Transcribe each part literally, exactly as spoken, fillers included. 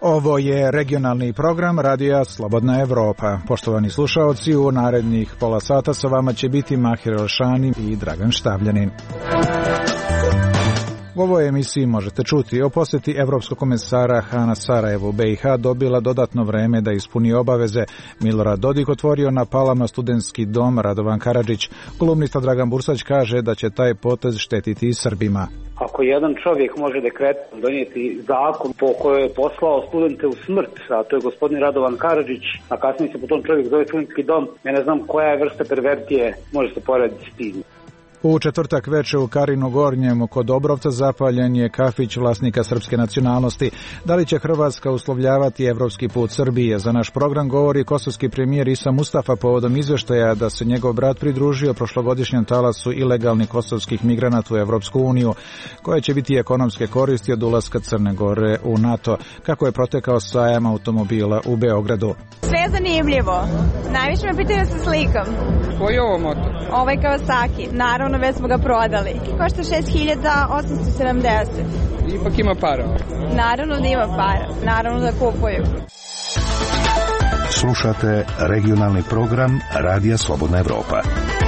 Ovo je regionalni program Radija Slobodna Evropa. Poštovani slušaoci, u narednih pola sata sa vama će biti Mahir Elšani i Dragan Štavljanin. U ovoj emisiji možete čuti o posjeti Evropskog komesara Hana Sarajevu. B i H dobila dodatno vreme da ispuni obaveze. Milorad Dodik otvorio na Palama studentski dom. Radovan Karadžić, kolumnista Dragan Bursać, kaže da će taj potez štetiti i Srbima. Ako jedan čovjek može dekretom donijeti zakon po kojoj je poslao studente u smrt, a to je gospodin Radovan Karadžić, a kasnije se po tom čovjek zove studentski dom, ja ne znam koja je vrsta pervertije može se porediti s tim. U četvrtak veče u Karinu Gornjem kod Obrovca zapaljen je kafić vlasnika srpske nacionalnosti. Da li će Hrvatska uslovljavati evropski put Srbije? Za naš program govori kosovski premijer Isa Mustafa povodom izveštaja da se njegov brat pridružio prošlogodišnjem talasu ilegalnih kosovskih migranata u Evropsku uniju, koje će biti ekonomske koristi od ulaska Crne Gore u NATO. Kako je protekao sajam automobila u Beogradu? Sve je zanimljivo. Najviše me pitaju sa slikom. Koji je ovo motor? Ovaj Kawasaki. Naravno, već smo ga prodali. Košta šest hiljada osamsto sedamdeset. Ipak ima para. Naravno da ima para. Naravno da kupuju. Slušate regionalni program Radija Slobodna Evropa.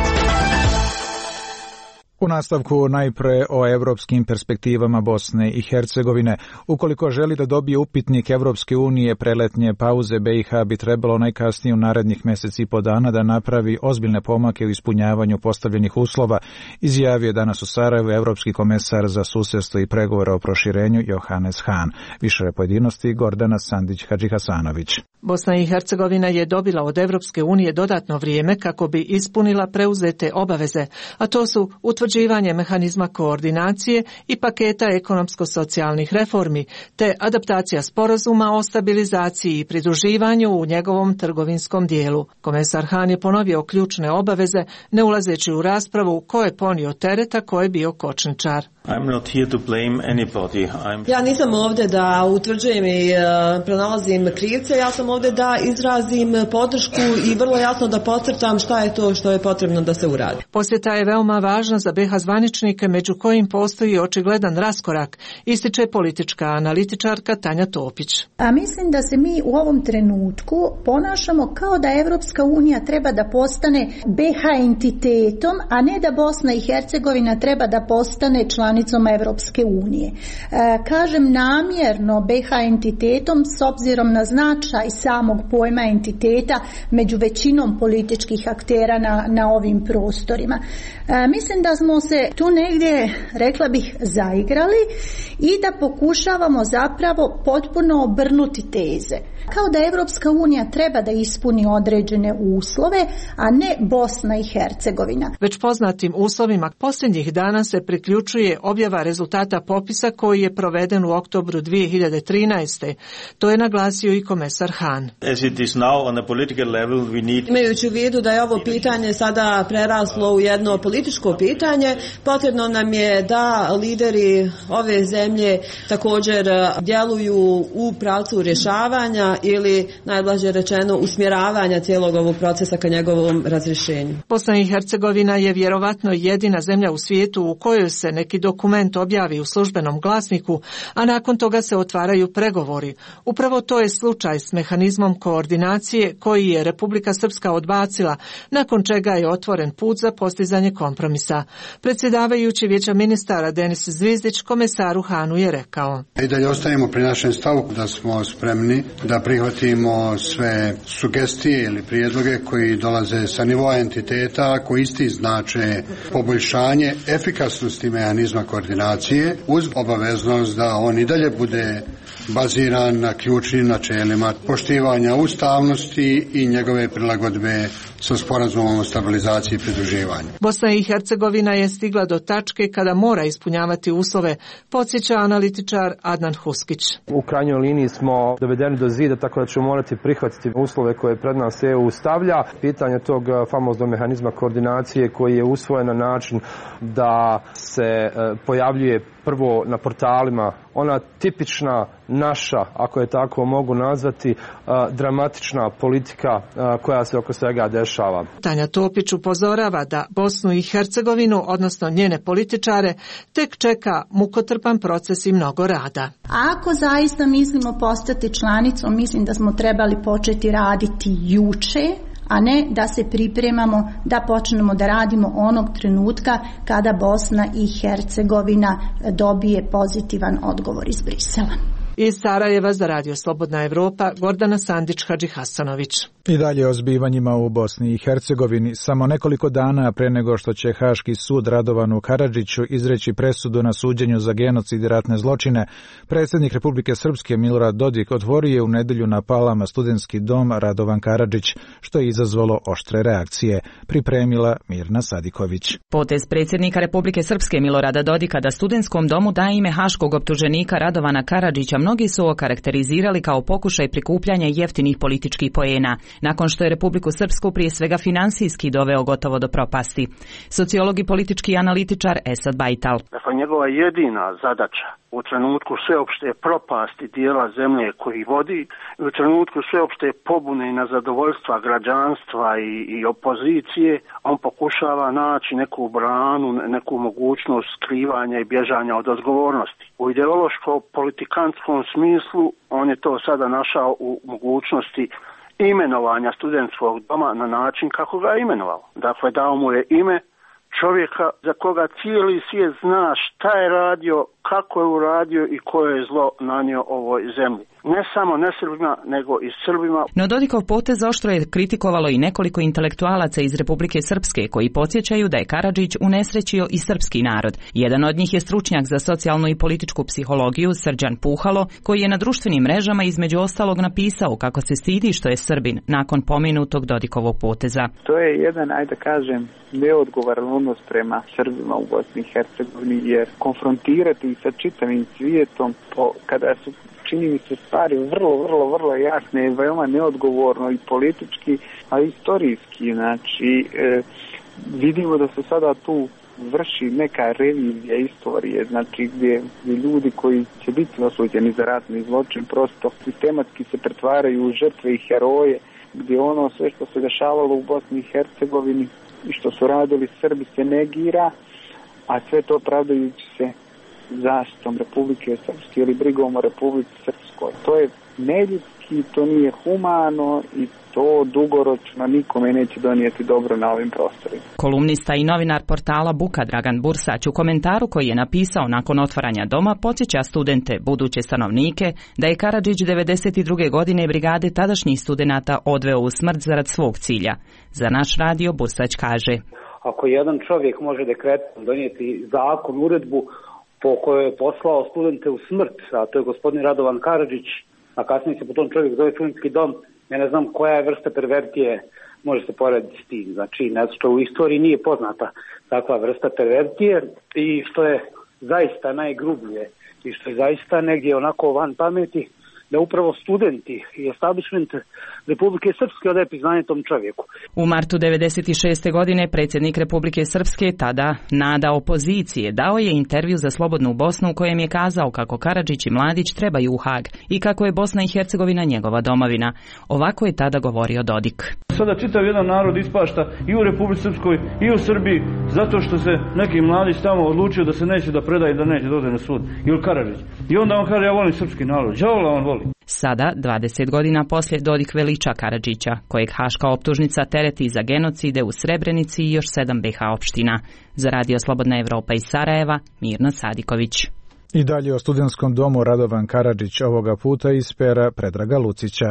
U nastavku najpre o evropskim perspektivama Bosne i Hercegovine. Ukoliko želi da dobije upitnik Evropske unije preletnje pauze, B i H bi trebalo najkasnije u narednih mjeseci i po dana da napravi ozbiljne pomake u ispunjavanju postavljenih uslova, izjavio je danas u Sarajevu evropski komesar za susjedstvo i pregovore o proširenju Johannes Hahn. Više pojedinosti Gordana Sandić-Hadžihasanović. Bosna i Hercegovina je dobila od Evropske unije dodatno vrijeme kako bi ispunila preuzete obaveze, a to su utvrđivanje mehanizma koordinacije i paketa ekonomsko-socijalnih reformi, te adaptacija sporazuma o stabilizaciji i pridruživanju u njegovom trgovinskom dijelu. Komesar Hahn je ponovio ključne obaveze, ne ulazeći u raspravu ko je ponio tereta, ko je bio kočničar. Ja nisam ovdje da utvrđujem i uh, pronalazim krivce, ja sam ovdje da izrazim podršku i vrlo jasno da podcrtam šta je to što je potrebno da se uradi. Posjeta je veoma važna za B iH zvaničnike, među kojim postoji očigledan raskorak, ističe politička analitičarka Tanja Topić. A mislim da se mi u ovom trenutku ponašamo kao da Evropska unija treba da postane B iH entitetom, a ne da Bosna i Hercegovina treba da postane članicom Evropske unije. E, kažem namjerno B iH entitetom s obzirom na značaj samog pojma entiteta među većinom političkih aktera na, na ovim prostorima. E, mislim da smo se tu negdje, rekla bih, zaigrali i da pokušavamo zapravo potpuno obrnuti teze. Kao da Evropska unija treba da ispuni određene uslove, a ne Bosna i Hercegovina. Već poznatim uslovima posljednjih dana se priključuje objava rezultata popisa koji je proveden u oktobru dvije hiljade trinaeste. To je naglasio i komesar Hahn. Need... Imajući u vidu da je ovo pitanje sada preraslo u jedno političko pitanje, potrebno nam je da lideri ove zemlje također djeluju u pravcu rješavanja ili najblaže rečeno usmjeravanja cijelog ovog procesa ka njegovom razrješenju. Bosna i Hercegovina je vjerovatno jedina zemlja u svijetu u kojoj se neki dokument objavi u službenom glasniku, a nakon toga se otvaraju pregovori. Upravo to je slučaj s mehanizmom koordinacije koji je Republika Srpska odbacila, nakon čega je otvoren put za postizanje kompromisa. Predsjedavajući Vijeća ministara Denis Zvizdić komesaru Hahnu je rekao: I dalje ostajemo pri našem stavu da smo spremni da prihvatimo sve sugestije ili prijedloge koji dolaze sa nivoa entiteta koji isti znače poboljšanje efikasnosti mehanizma koordinacije uz obaveznost da on i dalje bude baziran na ključnim načelima poštivanja ustavnosti i njegove prilagodbe sa sporazumom o stabilizaciji i pridruživanju. Bosna i Hercegovina je stigla do tačke kada mora ispunjavati uslove, podsjeća analitičar Adnan Huskić. U krajnjoj liniji smo dovedeni do zida, tako da ćemo morati prihvatiti uslove koje pred nas E U stavlja. Pitanje tog famoznog mehanizma koordinacije koji je usvojen na način da se pojavljuje prvo na portalima ona tipična naša, ako je tako mogu nazvati, dramatična politika koja se oko svega dešava. dešava. Tanja Topić upozorava da Bosnu i Hercegovinu, odnosno njene političare, tek čeka mukotrpan proces i mnogo rada. Ako zaista mislimo postati članicom, mislim da smo trebali početi raditi juče, a ne da se pripremamo da počnemo da radimo onog trenutka kada Bosna i Hercegovina dobije pozitivan odgovor iz Brisela. Iz Sarajeva za Radio Slobodna Evropa, Gordana Sandić-Hadži Hasanović. I dalje o zbivanjima u Bosni i Hercegovini. Samo nekoliko dana pre nego što će Haški sud Radovanu Karadžiću izreći presudu na suđenju za genocid i ratne zločine, predsjednik Republike Srpske Milorad Dodik otvorio je u nedelju na Palama studentski dom Radovan Karadžić, što je izazvalo oštre reakcije. Pripremila Mirna Sadiković. Potez predsjednika Republike Srpske Milorada Dodika da studentskom domu daje ime haškog optuženika Radovana Karadžića mnogi su okarakterizirali kao pokušaj prikupljanja jeftinih političkih poena, nakon što je Republiku Srpsku prije svega finansijski doveo gotovo do propasti. Sociolog i politički analitičar Esad Bajtal. Dakle, njegova jedina zadaća u trenutku sveopšte propasti dijela zemlje koji vodi, u trenutku sveopšte pobune i nezadovoljstva građanstva i, i opozicije, on pokušava naći neku branu, neku mogućnost skrivanja i bježanja od odgovornosti. U ideološko-politikanskom smislu on je to sada našao u mogućnosti imenovanja studentskog doma na način kako ga je imenovao. Dakle, dao mu je ime čovjeka za koga cijeli svijet zna šta je radio, kako je uradio i koje je zlo nanio ovoj zemlji. Ne samo ne Srbima, nego i Srbima. No Dodikov potez oštro je kritikovalo i nekoliko intelektualaca iz Republike Srpske koji podsjećaju da je Karadžić unesrećio i srpski narod. Jedan od njih je stručnjak za socijalnu i političku psihologiju Srđan Puhalo, koji je na društvenim mrežama između ostalog napisao kako se stidi što je Srbin nakon pomenutog Dodikovog poteza. To je jedan, ajde da kažem, neodgovoran odnos prema Srbima u Bosni i Hercegovini, jer konfrontirati sa čitavim svijetom po, kada su čini mi se stvari vrlo, vrlo, vrlo jasne i veoma neodgovorno i politički, a i istorijski. Znači, e, vidimo da se sada tu vrši neka revizija istorije, znači gdje, gdje ljudi koji će biti osuđeni za ratni zločin prosto sistematski se pretvaraju u žrtve i heroje, gdje ono sve što se dešavalo u Bosni i Hercegovini i što su radili Srbi se negira, a sve to pravdajući se zaštitom Republike Srpske ili brigom o Republici Srpskoj. To je neljudski, to nije humano i to dugoročno nikome neće donijeti dobro na ovim prostorima. Kolumnista i novinar portala Buka Dragan Bursać u komentaru koji je napisao nakon otvaranja doma podsjeća studente, buduće stanovnike, da je Karadžić devedeset druge godine brigade tadašnjih studenata odveo u smrt zarad svog cilja. Za naš radio Bursać kaže: Ako jedan čovjek može dekretom donijeti zakon, uredbu po kojoj je poslao studente u smrt, a to je gospodin Radovan Karadžić, a kasnije se potom čovjek zove studentski dom, ja ne znam koja je vrsta pervertije može se porediti s tim. Znači, nešto u istoriji nije poznata takva vrsta pervertije i što je zaista najgrublje i što je zaista negdje onako van pameti, da upravo studenti i establishment Republike Srpske odaje priznanje tom čovjeku. U martu devedeset šeste godine predsjednik Republike Srpske, tada nada opozicije, dao je intervju za Slobodnu Bosnu u kojem je kazao kako Karadžić i Mladić trebaju u Hag i kako je Bosna i Hercegovina njegova domovina. Ovako je tada govorio Dodik. Sada čitav jedan narod ispašta i u Republici Srpskoj i u Srbiji zato što se neki Mladić tamo odlučio da se neće da predaje, da neće da ode na sud. Ili Karadžić. I onda on kaže: ja volim srpski narod. Đavola on voli. Sada, dvadeset godina poslije, Dodik veliča Karadžića, kojeg haška optužnica tereti za genocide u Srebrenici i još sedam be ha opština. Za Radio Slobodna Evropa iz Sarajeva, Mirna Sadiković. I dalje o studentskom domu Radovan Karadžić, ovoga puta iz pera Predraga Lucića.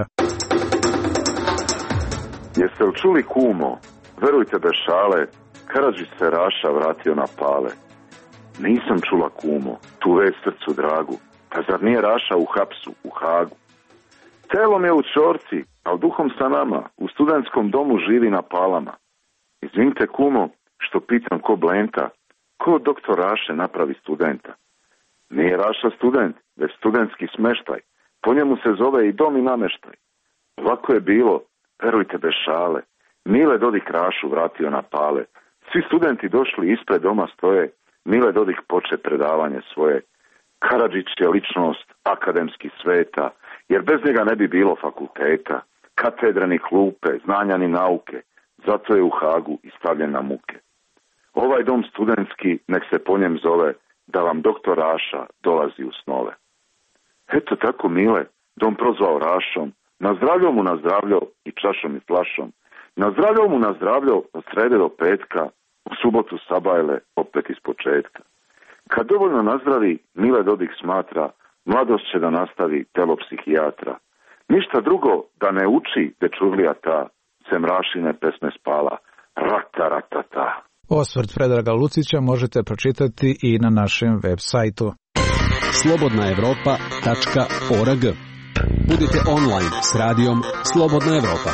Jeste li čuli, kumo? Verujte bez šale, Karadžić se Raša vratio na Pale. Nisam čula, kumo, tu već srcu dragu. Pa zar nije Raša u hapsu, u Hagu? Telom je u čorci, ali duhom sa nama, u studentskom domu živi na Palama. Izvinite, kumo, što pitam ko Blenta, ko doktor Raše napravi studenta? Nije Raša student, već studentski smeštaj. Po njemu se zove i dom i nameštaj. Ovako je bilo, verujte bez šale. Mile Dodik Rašu vratio na Pale. Svi studenti došli ispred doma stoje, Mile Dodik poče predavanje svoje. Karadžić je ličnost akademski sveta, jer bez njega ne bi bilo fakulteta, katedre ni klupe, znanja ni nauke. zato je u Hagu i stavljen na muke. Ovaj dom studentski, nek se po njem zove, da vam doktor Raša dolazi u snove. Eto tako, Mile, dom prozvao Rašom, nazdravljao mu nazdravljao i čašom i flašom, nazdravljao mu nazdravljao od srede do petka, u subotu sabajle opet iz početka. Kad dovoljno nazdravi, Mile Dodik smatra, mladost će da nastavi telo psihijatra. Ništa drugo da ne uči dečurlija ta, sem Rašine pesme spala, rata, rata, ta. Osvrt Predraga Lucića možete pročitati i na našem web sajtu. slobodna evropa tačka org. Budite online s radijom Slobodna Evropa.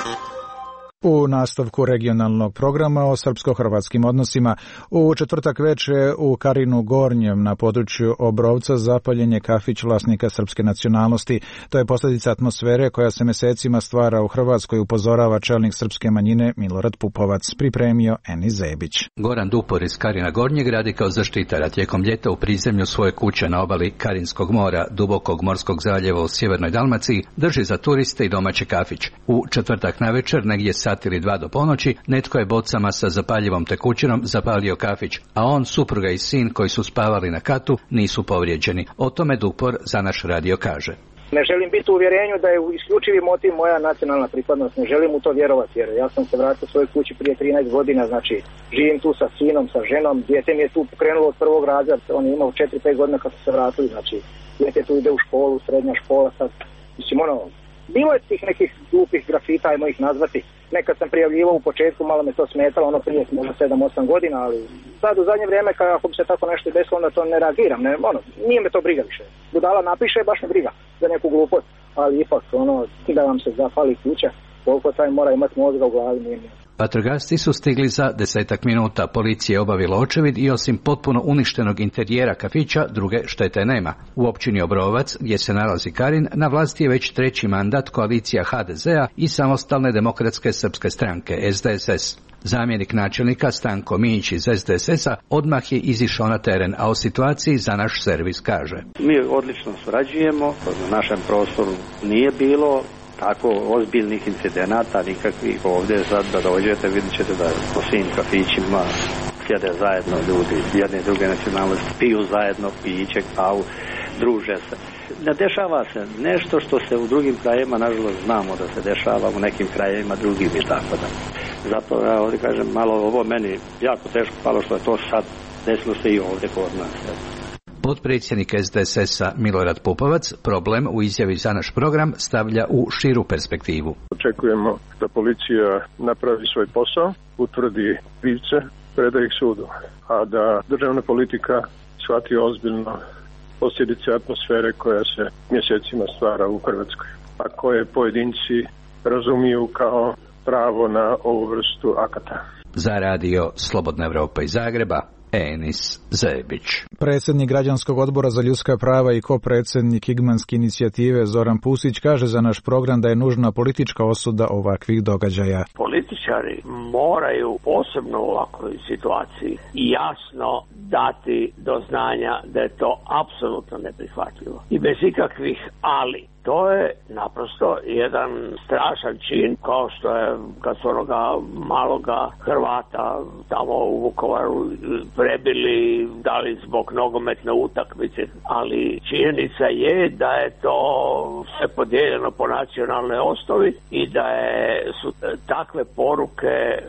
U nastavku regionalnog programa o srpsko-hrvatskim odnosima, u četvrtak veče u Karinu Gornjem na području Obrovca zapaljen je kafić vlasnika srpske nacionalnosti. To je posljedica atmosfere koja se mesecima stvara u Hrvatskoj, upozorava čelnik srpske manjine Milorad Pupovac. Pripremio Eni Zebić. Goran Dupor iz Karina Gornjeg radi kao zaštitara tijekom ljeta u prizemlju svoje kuće na obali Karinskog mora, dubokog morskog zaljeva u sjevernoj Dalmaciji, drži za turiste i domaći kafić. U četvrtak navečer, negdje sat ili dva do ponoći, netko je bocama sa zapaljivom tekućinom zapalio kafić, a on, supruga i sin koji su spavali na katu nisu povrijeđeni. O tome Dupor za naš radio kaže. Ne želim biti u uvjerenju da je isključivi motiv moja nacionalna pripadnost, ne želim u to vjerovati, jer ja sam se vratio svojoj kući prije trinaest godina, znači živim tu sa sinom, sa ženom, dijete mi je tu pokrenulo od prvog razreda, on je imao četiri pet godina kad su se vratili, znači dijete tu ide u školu, srednja škola, sad, mislim ono, bilo je tih nekih glupih grafita, ajmo ih nazvati. Nekad sam prijavljivao u početku, malo me to smetalo, ono prije možda sedam osam godina, ali sad u zadnje vrijeme kako bi se tako nešto desilo, onda to ne reagiram, ne, ono, nije me to briga više. Budala napiše, baš me briga za neku glupost, ali ipak ono, da vam se zapali kuća, koliko taj mora imati mozga u glavi, nije mi. Vatrogasci su stigli za desetak minuta, policija je obavila očevid i osim potpuno uništenog interijera kafića, druge štete nema. U općini Obrovac, gdje se nalazi Karin, na vlasti je već treći mandat koalicija ha de zea i Samostalne demokratske srpske stranke, es de es es. Zamjenik načelnika Stanko Mijić iz es de es es-a odmah je izišao na teren, a o situaciji za naš servis kaže. Mi odlično surađujemo, na našem prostoru nije bilo tako ozbiljnih incidenata, nikakvih. Ovdje sad da dođete, vidjet ćete da po svim kafićima sjede zajedno ljudi jedne i druge nacionalnosti, piju zajedno piće, kavu, druže se. Ne dešava se nešto što se u drugim krajevima, nažalost znamo da se dešava u nekim krajevima drugim i tako da. Zato ja ovdje kažem, malo ovo meni jako teško palo što je to sad desilo se i ovdje kod nas. Potpredsjednik es de es es-a Milorad Pupovac problem u izjavi za naš program stavlja u širu perspektivu. Očekujemo da policija napravi svoj posao, utvrdi krivce, preda ih sudu, a da državna politika shvati ozbiljno posljedice atmosfere koja se mjesecima stvara u Hrvatskoj, a koje pojedinci razumiju kao pravo na ovu vrstu akata. Za radio Slobodna Evropa iz Zagreba, Enis Zebić. Predsjednik Građanskog odbora za ljudska prava i kopredsjednik Igmanske inicijative Zoran Pusić kaže za naš program da je nužna politička osuda ovakvih događaja. Političari moraju posebno u ovakvoj situaciji jasno dati do znanja da je to apsolutno neprihvatljivo i bez ikakvih ali. To je naprosto jedan strašan čin, kao što je kad su onoga maloga Hrvata tamo u Vukovaru prebili, dali zbog nogometne utakmice, ali činjenica je da je to sve podijeljeno po nacionalnoj osnovi i da je, su takve poruke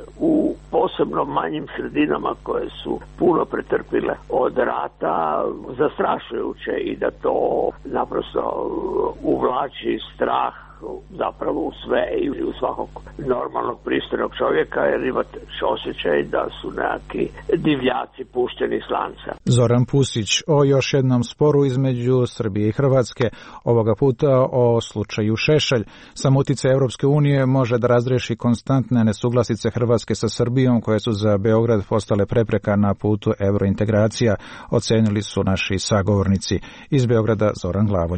u posebno manjim sredinama koje su puno pretrpile od rata zastrašujuće i da to naprosto uvlači strah zapravo u sve i u svakog normalnog pristojnog čovjeka, jer imate osjećaj da su neki divljaci pušteni s lanca. Zoran Pusić o još jednom sporu između Srbije i Hrvatske, ovoga puta o slučaju Šešelj. Sam utjecaj Europske unije može da razriješi konstantne nesuglasice Hrvatske sa Srbijom koje su za Beograd postale prepreka na putu eurointegracija, ocenili su naši sagovornici. Iz Beograda Zoran Glavonjić.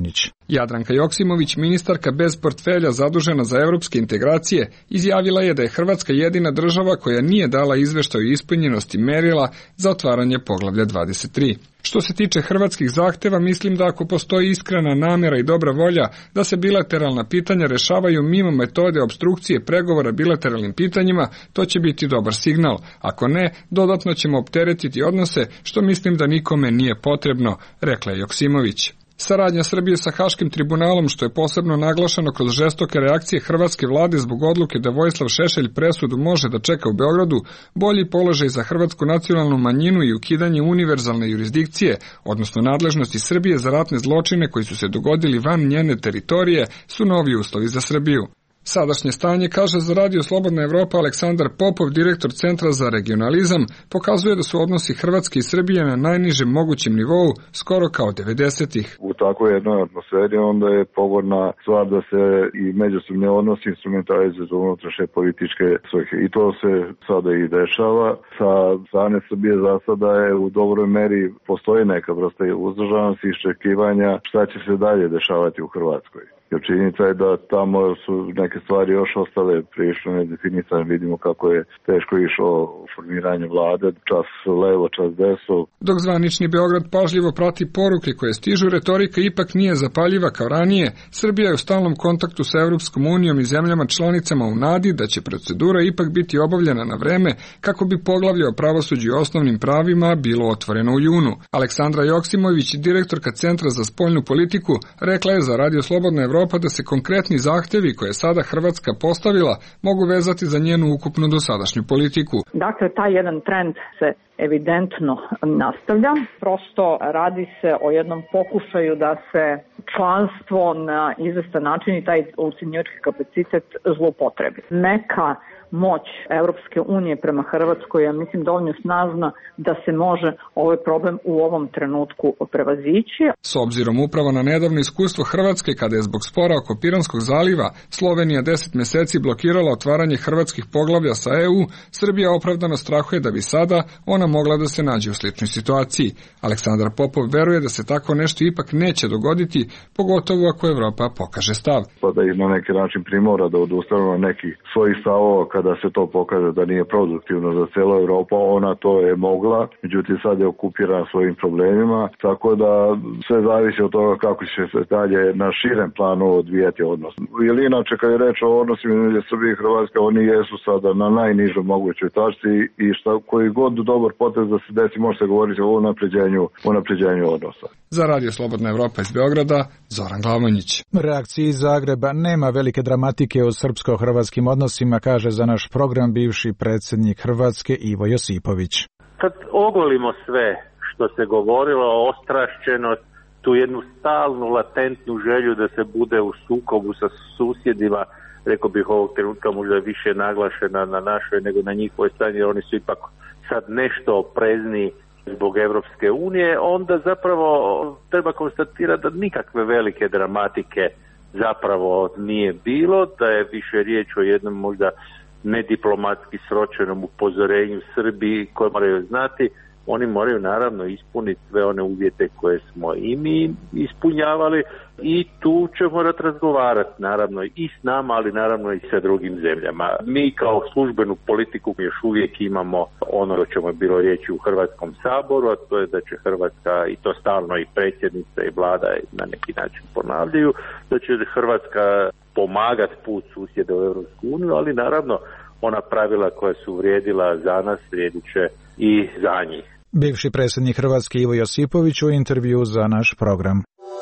Jadranka Joksimović, ministarka bez portfelja zadužena za evropske integracije, izjavila je da je Hrvatska jedina država koja nije dala izveštaj o ispunjenosti merila za otvaranje poglavlja dvadeset tri. Što se tiče hrvatskih zahteva, mislim da ako postoji iskrena namjera i dobra volja da se bilateralna pitanja rešavaju mimo metode obstrukcije pregovora bilateralnim pitanjima, to će biti dobar signal. Ako ne, dodatno ćemo opteretiti odnose, što mislim da nikome nije potrebno, rekla je Joksimović. Saradnja Srbije sa Haškim tribunalom, što je posebno naglašeno kroz žestoke reakcije hrvatske vlade zbog odluke da Vojislav Šešelj presudu može da čeka u Beogradu, bolji položaj za hrvatsku nacionalnu manjinu i ukidanje univerzalne jurisdikcije, odnosno nadležnosti Srbije za ratne zločine koji su se dogodili van njene teritorije, su novi uslovi za Srbiju. Sadašnje stanje, kaže za Radio Slobodna Evropa Aleksandar Popov, direktor Centra za regionalizam, pokazuje da su odnosi Hrvatske i Srbije na najnižem mogućem nivou, skoro kao devedesetih. U takvoj jednoj atmosferi onda je pogodna stvar da se i međusobni odnosi instrumentalizuju za unutrašnje političke svrhe. I to se sada i dešava. Sa strane Srbije za sada je u dobroj meri postoji neka vrsta uzdržanosti i iščekivanja šta će se dalje dešavati u Hrvatskoj. Jer činjenica je da tamo su neke stvari još ostale prilično nedefinisane. Vidimo kako je teško išlo formiranje vlade, čas levo, čas desno. Dok zvanični Beograd pažljivo prati poruke koje stižu, retorika ipak nije zapaljiva kao ranije. Srbija je u stalnom kontaktu sa Evropskom unijom i zemljama članicama u nadi da će procedura ipak biti obavljena na vreme kako bi poglavlje o pravosuđu i osnovnim pravima bilo otvoreno u junu. Aleksandra Joksimović, direktorka Centra za spoljnu politiku, rekla je za Radio Slobodna Evropa da se konkretni zahtevi koje je sada Hrvatska postavila mogu vezati za njenu ukupnu dosadašnju politiku. Dakle, taj jedan trend se evidentno nastavlja. Prosto radi se o jednom pokušaju da se članstvo na izvestan način i taj ucenjivački kapacitet zloupotrebi. Neka moć Evropske unije prema Hrvatskoj je, mislim, dovoljno snažna da se može ovaj problem u ovom trenutku prevazići. S obzirom upravo na nedavno iskustvo Hrvatske kada je zbog spora oko Piranskog zaliva Slovenija deset meseci blokirala otvaranje hrvatskih poglavlja sa E U, Srbija opravdano strahuje da bi sada ona mogla da se nađe u sličnoj situaciji. Aleksandar Popov veruje da se tako nešto ipak neće dogoditi, pogotovo ako Evropa pokaže stav. Pa da ih na neki način primora da odustanu na nekih svojih stavova kada se to pokaže da nije produktivno za cijelu Evropu, ona to je mogla, međutim sad je okupirana svojim problemima, tako da sve zavisi od toga kako će se dalje na širem planu odvijati odnos. Ili inače kad je reč o odnosima između Srbije i Hrvatske, oni jesu sada na najnižoj mogućoj tačci i šta koji god dobar potez da se desi može se govoriti o unapređenju, unapređenju odnosa. Za Radio Slobodna Evropa iz Beograda, Zoran Glamonjić. Reakcije iz Zagreba: nema velike dramatike u srpsko-hrvatskim odnosima, kaže za naš program bivši predsjednik Hrvatske Ivo Josipović. Kad ogolimo sve što se govorilo, ostrašćenost, tu jednu stalnu, latentnu želju da se bude u sukobu sa susjedima, rekao bih ovog trenutka možda više naglašena na našoj nego na njihovoj strani, jer oni su ipak sad nešto oprezniji zbog Evropske unije, onda zapravo treba konstatirati da nikakve velike dramatike zapravo nije bilo, da je više riječ o jednom možda nediplomatski sročenom upozorenju Srbiji koje moraju znati. Oni moraju naravno ispuniti sve one uvjete koje smo i mi ispunjavali i tu ćemo morati razgovarati naravno i s nama, ali naravno i sa drugim zemljama. Mi kao službenu politiku još uvijek imamo ono o čemu je bilo riječi u Hrvatskom saboru, a to je da će Hrvatska, i to stalno i predsjednica i vlada na neki način ponavljaju, da će Hrvatska pomagati put susjeda u Europsku uniju, ali naravno ona pravila koja su vrijedila za nas vrijedit će i za njih. Bivši predsjednik Hrvatske Ivo Josipović u intervju za naš program.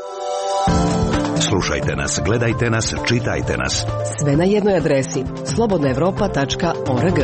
Slušajte nas, gledajte nas, čitajte nas. Sve na jednoj adresi slobodna evropa tačka org.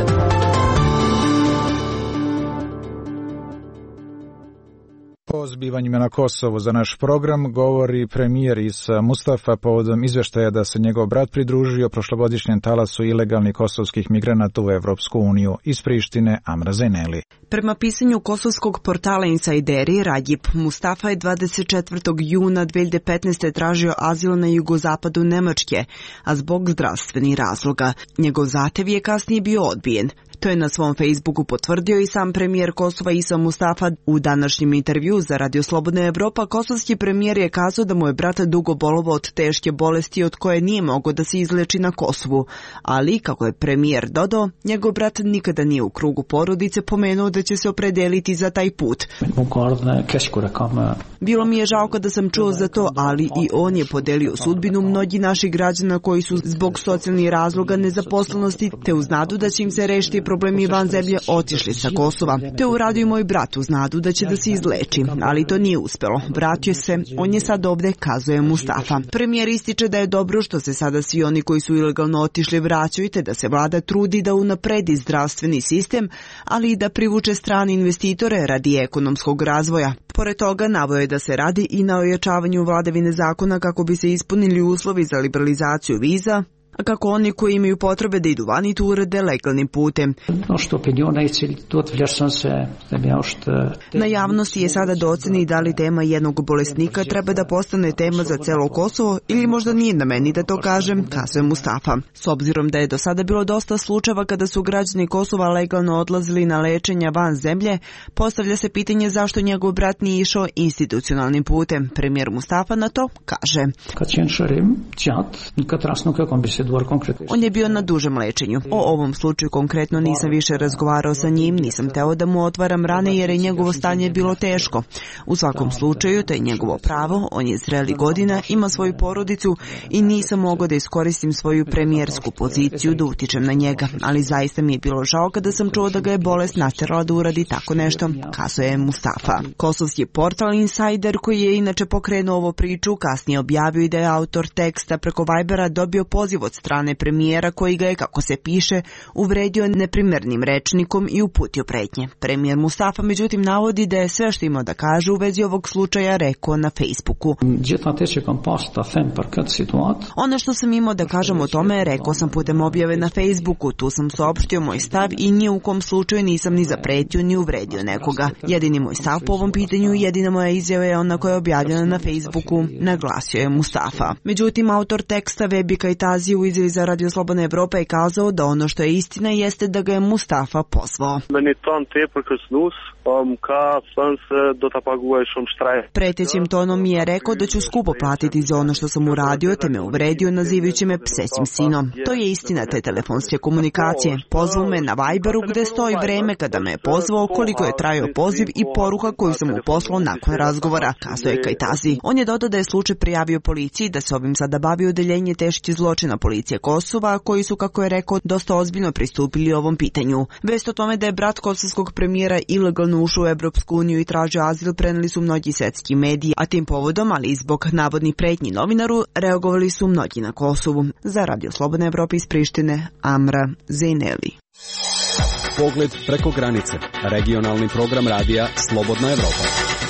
O zbivanjima na Kosovu za naš program govori premijer Isa Mustafa povodom izveštaja da se njegov brat pridružio prošlogodišnjem talasu ilegalnih kosovskih migranata u Evropsku uniju. Iz Prištine, Amra Zaineli. Prema pisanju kosovskog portala Insajderi, Radjip Mustafa je dvadeset četvrtog juna dve hiljade petnaeste. tražio azil na jugozapadu Nemačke, a zbog zdravstvenih razloga. Njegov zahtev je kasnije bio odbijen. To je na svom Facebooku potvrdio i sam premijer Kosova Isa Mustafa. U današnjem intervju za Radio Slobodna Evropa kosovski premijer je kazao da mu je brat dugo bolovao od teške bolesti od koje nije mogao da se izleči na Kosovu. Ali, kako je premijer dodao, njegov brat nikada nije u krugu porodice pomenuo da će se opredeliti za taj put. Bilo mi je žao kada sam čuo za to, ali i on je podelio sudbinu mnogi naših građana koji su zbog socijalnih razloga nezaposlenosti, te uz nadu da će im se rešiti problemi van zemlje otišli sa Kosova. Te uradio i moj brat uz nadu da će da se izleči, ali to nije uspelo. Vratio se, on je sad ovde, kazuje Mustafa. Premijer ističe da je dobro što se sada svi oni koji su ilegalno otišli vraćaju, te da se vlada trudi da unapredi zdravstveni sistem, ali i da privuče strane investitore radi ekonomskog razvoja. Pored toga, naveo je da se radi i na ojačavanju vladavine zakona kako bi se ispunili uslovi za liberalizaciju viza, a kako oni koji imaju potrebe da idu vani to urede legalnim putem. Na javnosti je sada da oceni da li tema jednog bolesnika treba da postane tema za celo Kosovo ili možda nije na meni da to kažem, kazuje Mustafa. S obzirom da je do sada bilo dosta slučajeva kada su građani Kosova legalno odlazili na lečenja van zemlje, postavlja se pitanje zašto njegov brat nije išao institucionalnim putem. Premijer Mustafa na to kaže: on je bio na dužem lečenju. O ovom slučaju konkretno nisam više razgovarao sa njim, nisam teo da mu otvaram rane jer je njegovo stanje bilo teško. U svakom slučaju, to je njegovo pravo, on je zreli godina, ima svoju porodicu i nisam mogao da iskoristim svoju premijersku poziciju da utičem na njega, ali zaista mi je bilo žao kada sam čuo da ga je bolest naterala da uradi tako nešto, kazuje Mustafa. Kosovski portal Insider, koji je inače pokrenuo ovo priču, kasnije objavio i da je autor teksta preko Vibera dobio poziv od strane premijera koji ga je, kako se piše, uvredio neprimernim rečnikom i uputio pretnje. Premijer Mustafa međutim navodi da je sve što imao da kaže u vezi ovog slučaja rekao na Facebooku. Ono što sam imao da kažem o tome rekao sam putem objave na Facebooku, tu sam saopštio moj stav i ni u kom slučaju nisam ni zapretio ni uvredio nekoga. Jedini moj stav po ovom pitanju, jedina moja izjava je ona koja je objavljena na Facebooku, naglasio je Mustafa. Međutim, autor teksta Vebi Kajtazi u izjavi za Radio Slobodna Evropa je kazao da ono što je istina jeste da ga je Mustafa pozvao. Pretećim tonom mi je rekao da ću skupo platiti za ono što sam uradio, te me uvredio nazivajući me psećim sinom. To je istina te telefonske komunikacije. Pozvao me na Viberu gde stoji vreme kada me je pozvao, koliko je trajao poziv i poruka koju sam mu poslao nakon razgovora, kazao je Kajtazi. On je dodao da je slučaj prijavio policiji, da se ovim sada bavi odeljenje teških zločina policije Kosova, koji su, kako je rekao, dosta ozbiljno pristupili ovom pitanju. Vest o tome da je brat kosovskog premijera ilegalno ušao u Evropsku uniju i tražio azil preneli su mnogi svetski mediji, a tim povodom, ali i zbog navodnih pretnji novinaru, reagovali su mnogi na Kosovu. Za Radio Slobodna Evropa iz Prištine, Amra Zejneli. Pogled preko granice. Regionalni program radija Slobodna Evropa.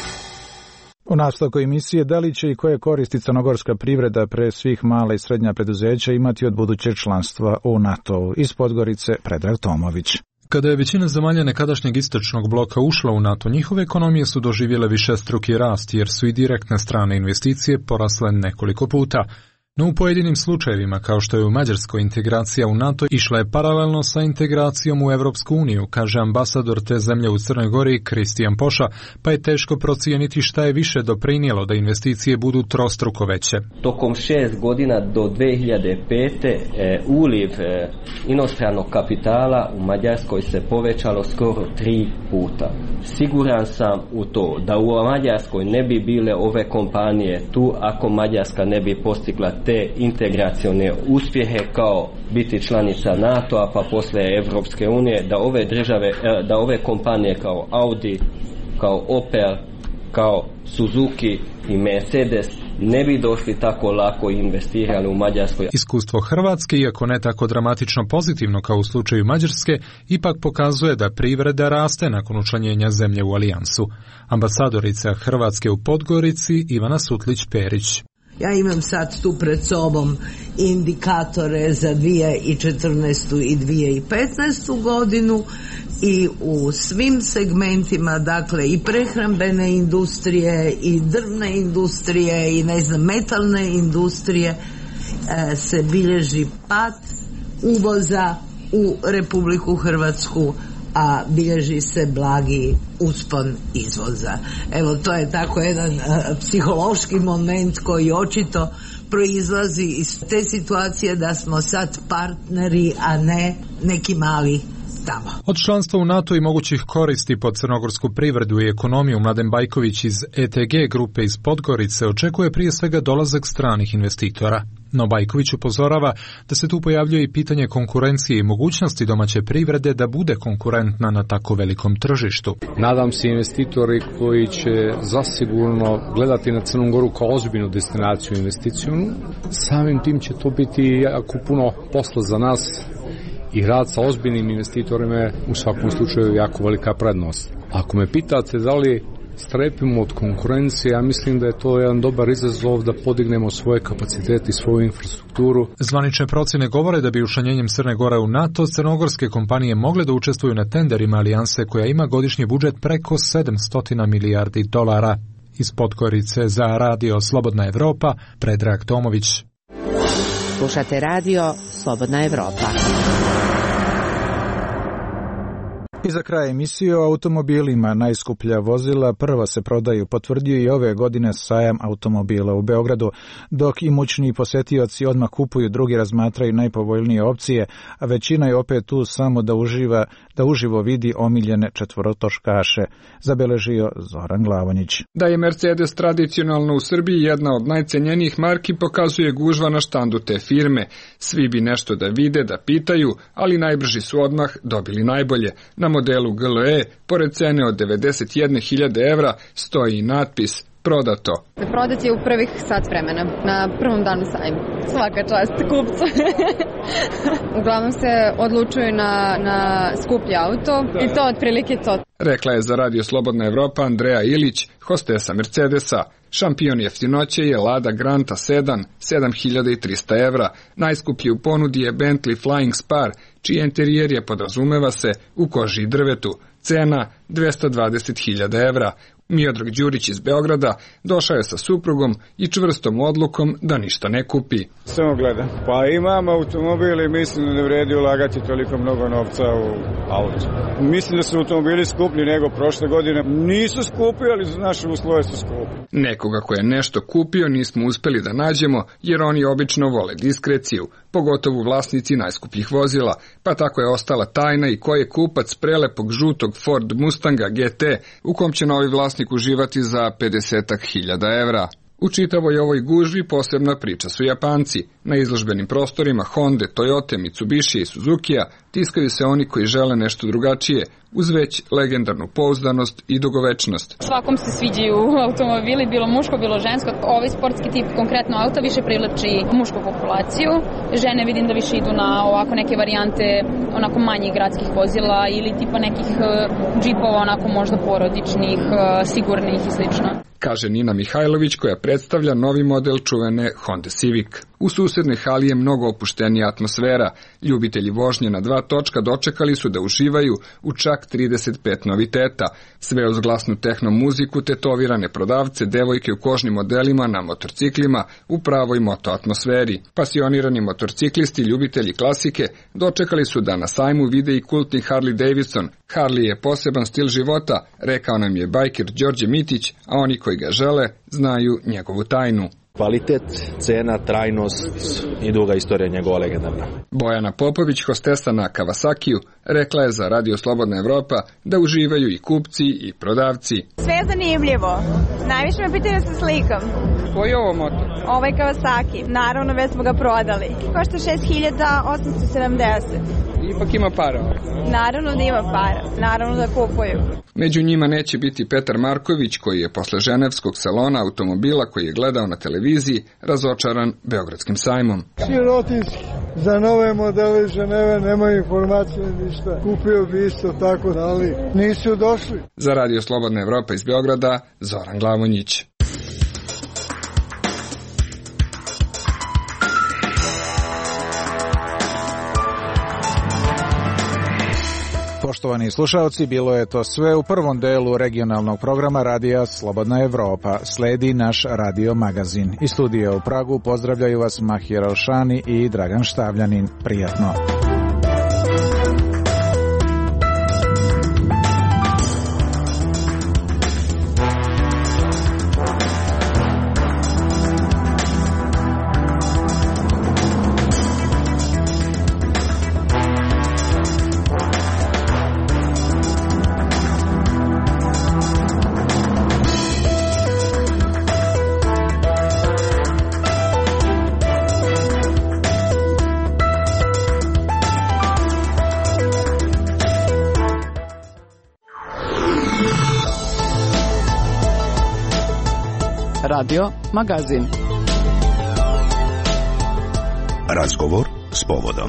U nastavku emisije, da li će i koje koristi crnogorska privreda, pre svih mala i srednja preduzeća, imati od budućeg članstva u NATO-u? Iz Podgorice, Predrag Tomović. Kada je većina zemalja nekadašnjeg istočnog bloka ušla u NATO, njihove ekonomije su doživjele višestruki rast, jer su i direktne strane investicije porasle nekoliko puta. No u pojedinim slučajevima, kao što je u Mađarskoj, integracija u NATO išla je paralelno sa integracijom u Evropsku uniju, kaže ambasador te zemlje u Crnoj Gori Kristijan Poša, pa je teško procijeniti šta je više doprinijelo da investicije budu trostruko veće. Tokom šest godina do dve hiljade pete e, uliv e, inostranog kapitala u Mađarskoj se povećalo skoro tri puta. Siguran sam u to da u Mađarskoj ne bi bile ove kompanije tu ako Mađarska ne bi postigla te integracione uspjehe kao biti članica NATO-a pa poslije Evropske unije, da ove države, da ove kompanije kao Audi, kao Opel, kao Suzuki i Mercedes ne bi došli tako lako i investirali u Mađarskoj. Iskustvo Hrvatske, iako ne tako dramatično pozitivno kao u slučaju Mađarske, ipak pokazuje da privreda raste nakon učlanjenja zemlje u alijansu. Ambasadorica Hrvatske u Podgorici Ivana Sutlić-Perić. Ja imam sad tu pred sobom indikatore za dvije tisuće četrnaestu i dvije tisuće petnaestu godinu i u svim segmentima, dakle i prehrambene industrije i drvne industrije i ne znam metalne industrije e, se bilježi pad uvoza u Republiku Hrvatsku, a bilježi se blagi uspon izvoza. Evo, to je tako jedan uh, psihološki moment koji očito proizlazi iz te situacije da smo sad partneri, a ne neki mali tamo. Od članstva u NATO i mogućih koristi po crnogorsku privredu i ekonomiju Mladen Bajković iz E T G grupe iz Podgorice očekuje prije svega dolazak stranih investitora. No Bajković upozorava da se tu pojavljuje i pitanje konkurencije i mogućnosti domaće privrede da bude konkurentna na tako velikom tržištu. Nadam se investitori koji će zasigurno gledati na Crnu Goru kao ozbiljnu destinaciju investicijonu. Samim tim će to biti jako puno posla za nas i rad sa ozbiljnim investitorima je u svakom slučaju jako velika prednost. Ako me pitate da li strepimo od konkurencije, ja mislim da je to jedan dobar izazov da podignemo svoje kapacitete i svoju infrastrukturu. Zvanične procjene govore da bi učlanjenjem Crne Gore u NATO crnogorske kompanije mogle da učestvuju na tenderima alijanse koja ima godišnji budžet preko sedamsto milijardi dolara. Iz Podgorice za radio Slobodna Evropa, Predrag Tomović. Slušate radio Slobodna Evropa. I za kraj emisiju o automobilima. Najskuplja vozila prva se prodaju, potvrdio i ove godine sajam automobila u Beogradu, dok imućni posetioci odmah kupuju, drugi razmatraju najpovoljnije opcije, a većina je opet tu samo da uživa, da uživo vidi omiljene četvorotočkaše, zabeležio Zoran Glavonjić. Da je Mercedes tradicionalno u Srbiji jedna od najcenjenijih marki pokazuje gužva na štandu te firme. Svi bi nešto da vide, da pitaju, ali najbrži su odmah dobili najbolje. Na modelu G L E, pored cene od devedeset jedne hiljade evra, stoji i natpis prodato. Prodat je u prvih sat vremena, na prvom danu sajma. Svaka čast kupcu. Uglavnom se odlučuju na, na skuplji auto i to otprilike to. Rekla je za radio Slobodna Evropa Andreja Ilić, hostesa Mercedesa. Šampion jeftinoće je Lada Granta Sedan, sedam hiljada trista evra. Najskuplji u ponudi je Bentley Flying Spar, čiji interijer je, podrazumeva se, u koži i drvetu. Cena dvesta dvadeset hiljada evra. Miodrag Đurić iz Beograda došao je sa suprugom i čvrstom odlukom da ništa ne kupi. Samo gledam. Pa imam automobil i mislim da ne vredi ulagati toliko mnogo novca u auto. Mislim da su automobili skuplji nego prošle godine. Nisu skupi, ali za naše uslove su skupi. Nekoga ko je nešto kupio nismo uspeli da nađemo, jer oni obično vole diskreciju, pogotovo vlasnici najskupljih vozila, pa tako je ostala tajna i ko je kupac prelepog žutog Ford Mustanga G T, u kom će novi vlasnik uživati za pedesetak hiljada evra. U čitavoj ovoj gužvi posebna priča su Japanci. Na izložbenim prostorima Honda, Toyota, Mitsubishi i Suzukija tiskaju se oni koji žele nešto drugačije, uz već legendarnu pouzdanost i dugovečnost. Svakom se sviđaju automobili, bilo muško, bilo žensko. Ovaj sportski tip, konkretno auta, više privlači mušku populaciju. Žene vidim da više idu na ovako neke varijante onako manjih gradskih vozila ili tipa nekih džipova, onako možda porodičnih, sigurnih i slično. Kaže Nina Mihajlović, koja predstavlja novi model čuvene Honda Civic. U susednoj hali je mnogo opuštenija atmosfera. Ljubitelji vožnje na dva točka dočekali su da uživaju u čak trideset pet noviteta. Sve uz glasnu tehno muziku, tetovirane prodavce, devojke u kožnim modelima na motorciklima u pravoj moto atmosferi. Pasionirani motorciklisti, ljubitelji klasike, dočekali su da na sajmu vide i kultni Harley Davidson. Harley je poseban stil života, rekao nam je bajker Đorđe Mitić, a oni koji ga žele znaju njegovu tajnu. Kvalitet, cena, trajnost i duga istorija njegova legendarna. Bojana Popović, hostesa na Kawasakiju, rekla je za radio Slobodna Evropa da uživaju i kupci i prodavci. Sve je zanimljivo. Najviše me pitaju sa slikom. Koji je ovo motor? Ovo je Kawasaki. Naravno, već smo ga prodali. Košta šest hiljada osamsto sedamdeset. Ipak ima para. Naravno da ima para. Naravno da kupuju. Među njima neće biti Petar Marković, koji je posle ženevskog salona automobila koji je gledao na televiziji razočaran Beogradskim sajmom. Sirotinski. Za nove modele Ženeve nemaju informacije ništa. Kupio bi isto tako, ali nisu došli. Za radio Slobodna Evropa iz Beograda, Zoran Glavonjić. Poštovani slušalci, bilo je to sve u prvom delu regionalnog programa Radija Slobodna Evropa. Sledi naš radio magazin. Iz studija u Pragu pozdravljaju vas Mahir Alšani i Dragan Štavljanin. Prijatno. Radio Magazin. Razgovor s povodom.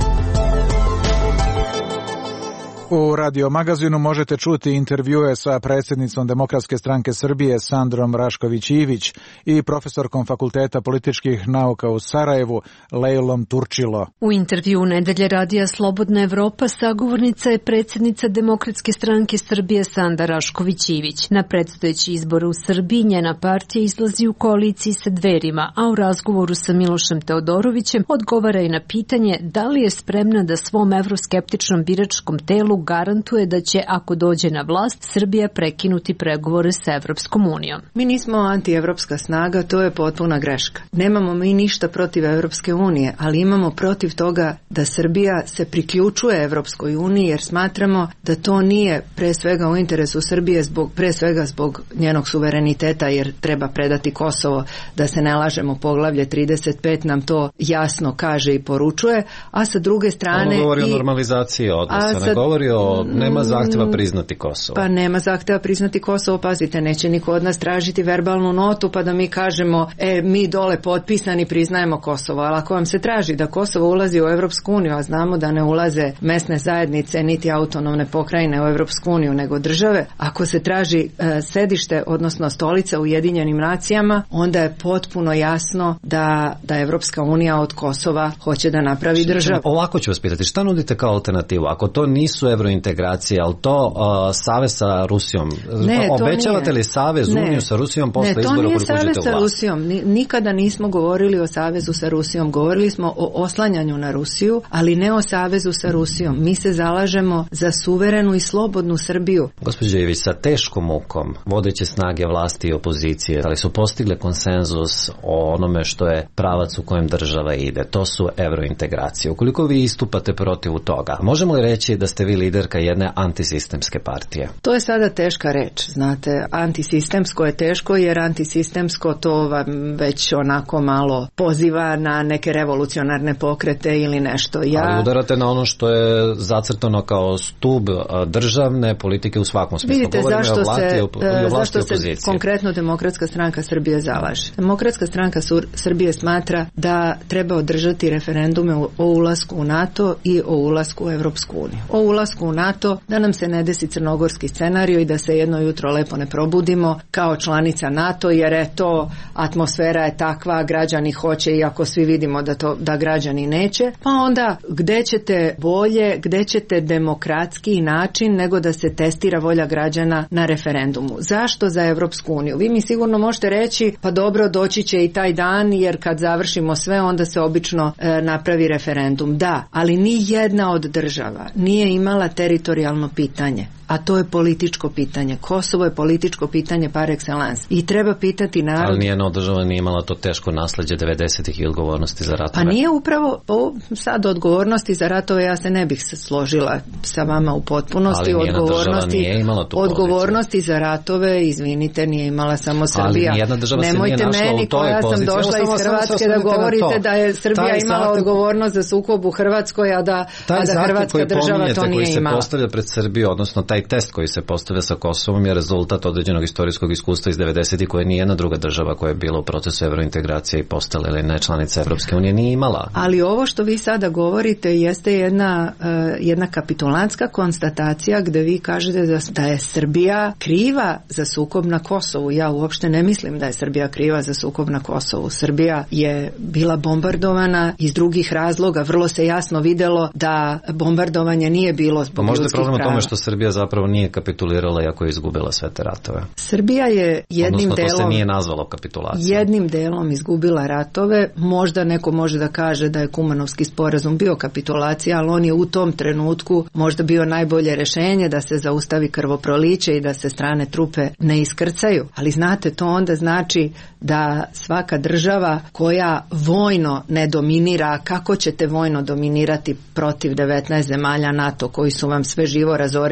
U Radio Magazinu možete čuti intervjue sa predsjednicom Demokratske stranke Srbije Sandrom Rašković-Ivić i profesorkom Fakulteta političkih nauka u Sarajevu Lejlom Turčilo. U intervju Nedelje radija Slobodna Evropa sagovornica je predsjednica Demokratske stranke Srbije Sanda Rašković-Ivić. Na predstojeći izbor u Srbiji njena partija izlazi u koaliciji sa Dverima, a u razgovoru sa Milošem Teodorovićem odgovara i na pitanje da li je spremna da svom evroskeptičnom biračkom telu garantuje da će, ako dođe na vlast, Srbija prekinuti pregovore sa Evropskom unijom. Mi nismo antievropska snaga, to je potpuna greška. Nemamo mi ništa protiv Evropske unije, ali imamo protiv toga da Srbija se priključuje Evropskoj uniji, jer smatramo da to nije pre svega u interesu Srbije, zbog, pre svega zbog njenog suvereniteta, jer treba predati Kosovo, da se ne lažemo, poglavlje trideset pet nam to jasno kaže i poručuje, a sa druge strane... Ono govori i, o normalizaciji odnosa, ne govori o, nema zahtjeva priznati Kosovo. Pa nema zahtjeva priznati Kosovo, pazite, neće niko od nas tražiti verbalnu notu pa da mi kažemo, e, mi dole potpisani priznajemo Kosovo, ali ako vam se traži da Kosovo ulazi u Evropsku uniju, a znamo da ne ulaze mesne zajednice niti autonomne pokrajine u Evropsku uniju, nego države, ako se traži e, sedište, odnosno stolica u Ujedinjenim nacijama, onda je potpuno jasno da, da Evropska unija od Kosova hoće da napravi državu. Ovako ću vas pitati, šta nudite kao alternativu? Ako to nisu evrointegracije, ali to uh, savez sa Rusijom, ne, obećavate li savez, ne, uniju sa Rusijom posle izbora? Ne, to nije savez sa Rusijom. Nikada nismo govorili o savezu sa Rusijom. Govorili smo o oslanjanju na Rusiju, ali ne o savezu sa Rusijom. Mi se zalažemo za suverenu i slobodnu Srbiju. Gospođo Ivić, sa teškom mukom vodeće snage vlasti i opozicije, ali su postigle konsenzus o onome što je pravac u kojem država ide. To su evrointegracije. Ukoliko vi istupate protiv toga, možemo li reći da ste vi liderka jedne antisistemske partije? To je sada teška reč, znate. Antisistemsko je teško, jer antisistemsko to vam već onako malo poziva na neke revolucionarne pokrete ili nešto. Ja... Ali udarate na ono što je zacrtano kao stub državne politike u svakom smislu. Vidite, Govorimo zašto o vlasti, se, o vlasti zašto opozicije. se konkretno Demokratska stranka Srbije zalaže? Demokratska stranka Srbije smatra da treba održati referendume o ulasku u NATO i o ulasku u Evropsku uniju. O ulasku u NATO, da nam se ne desi crnogorski scenario i da se jedno jutro lepo ne probudimo kao članica NATO, jer je to, atmosfera je takva, građani hoće, iako svi vidimo da to da građani neće, pa onda gde ćete bolje, gde ćete demokratski način nego da se testira volja građana na referendumu. Zašto za Evropsku uniju? Vi mi sigurno možete reći, pa dobro, doći će i taj dan, jer kad završimo sve, onda se obično e, napravi referendum. Da, ali ni jedna od država nije imala teritorijalno pitanje, a to je političko pitanje. Kosovo je političko pitanje par excellence. I treba pitati narod... Ali nijedna od država nije imala to teško nasleđe devedesetih i odgovornosti za ratove. Pa nije upravo o, sad odgovornosti za ratove, ja se ne bih se složila sa vama u potpunosti. Ali nijedna država nije imala tu odgovornosti za ratove, izvinite, nije imala samo Srbija. Ali nijedna država Nemojte se nije našla meni, u toj koja sam poziciji. došla iz Hrvatske, da govorite da je Srbija Taj imala zahtev... odgovornost za sukob u Hrvatskoj, a da, a da Hrvatska država to nije koji imala. Se postavlja pred Srbiju, odnosno taj test koji se postavlja sa Kosovom je rezultat određenog istorijskog iskustva iz devedesetih koje nije jedna druga država koja je bila u procesu evrointegracije i postala ili ne članica Evropske unije nije imala. Ali ovo što vi sada govorite jeste jedna, uh, jedna kapitulantska konstatacija gde vi kažete da, da je Srbija kriva za sukob na Kosovu. Ja uopšte ne mislim da je Srbija kriva za sukob na Kosovu. Srbija je bila bombardovana iz drugih razloga. Vrlo se jasno videlo da bombardovanje nije bilo zbog pa ljudskih prava. Možda je problem u tome što Srbija zapravo nije kapitulirala iako je izgubila sve te ratove. Srbija je jednim Odnosno, delom... to se nije nazvalo kapitulacijom. Jednim delom izgubila ratove. Možda neko može da kaže da je Kumanovski sporazum bio kapitulacija, ali on je u tom trenutku možda bio najbolje rešenje da se zaustavi krvoproliće i da se strane trupe ne iskrcaju. Ali znate, to onda znači da svaka država koja vojno ne dominira, kako ćete vojno dominirati protiv devetnaest zemalja NATO koji su vam sve živo razorili i koji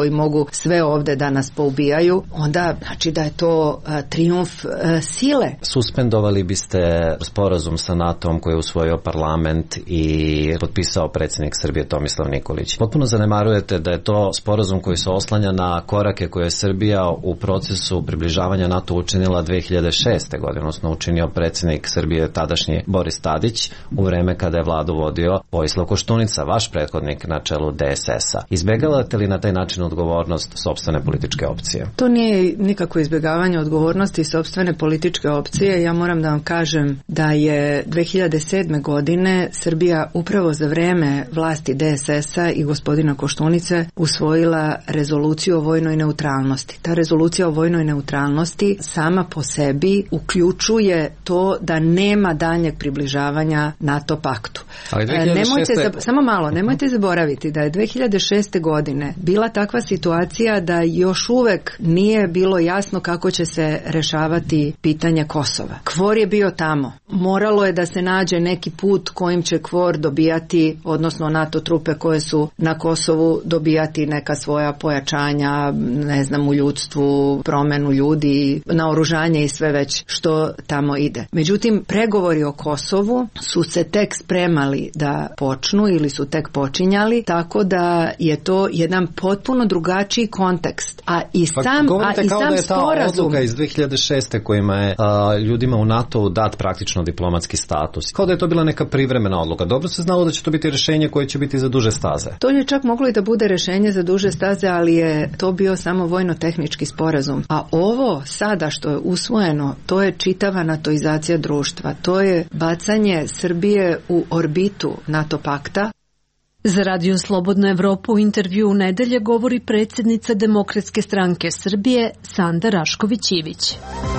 koji mogu sve ovde da nas poubijaju, onda znači da je to a, trijumf a, sile. Suspendovali biste sporazum sa NATO-om koji je usvojio parlament i potpisao predsjednik Srbije Tomislav Nikolić. Potpuno zanemarujete da je to sporazum koji se oslanja na korake koje je Srbija u procesu približavanja NATO učinila dve hiljade šeste. godine, odnosno učinio predsjednik Srbije tadašnji Boris Tadić u vreme kada je vladu vodio Vojislav Koštunica, vaš prethodnik na čelu D S S-a. Izbjegavate li na taj način odgovornost sopstvene političke opcije? To nije nikakvo izbjegavanje odgovornosti sopstvene političke opcije. Ja moram da vam kažem da je dve hiljade sedme. godine Srbija upravo za vreme vlasti D S S-a i gospodina Koštunice usvojila rezoluciju o vojnoj neutralnosti. Ta rezolucija o vojnoj neutralnosti sama po sebi uključuje to da nema daljnjeg približavanja NATO paktu. Ali dve hiljade šeste... Nemojte za... Samo malo, nemojte zaboraviti da je dve hiljade šeste. godine bila takva situacija da još uvek nije bilo jasno kako će se rešavati pitanje Kosova. Kvor je bio tamo. Moralo je da se nađe neki put kojim će Kvor dobijati, odnosno NATO trupe koje su na Kosovu dobijati neka svoja pojačanja, ne znam, u ljudstvu, promenu ljudi, naoružanje i sve već što tamo ide. Međutim, pregovori o Kosovu su se tek spremali da počnu ili su tek počinjali, tako da je to jedan potpuno drugačiji kontekst. A i sam, pa, a i kao sam da je ta sporazum odluka iz dve hiljade šeste. kojima je a, ljudima u NATO dat praktično diplomatski status. Kao da je to bila neka privremena odluka. Dobro se znalo da će to biti rješenje koje će biti za duže staze. To je čak moglo i da bude rješenje za duže staze, ali je to bio samo vojno-tehnički sporazum. A ovo sada što je usvojeno, to je čitava natoizacija društva. To je bacanje Srbije u orbitu NATO pakta. Za Radio Slobodna Evropa u intervju u nedelje govori predsjednica Demokratske stranke Srbije Sanda Rašković-Ivić.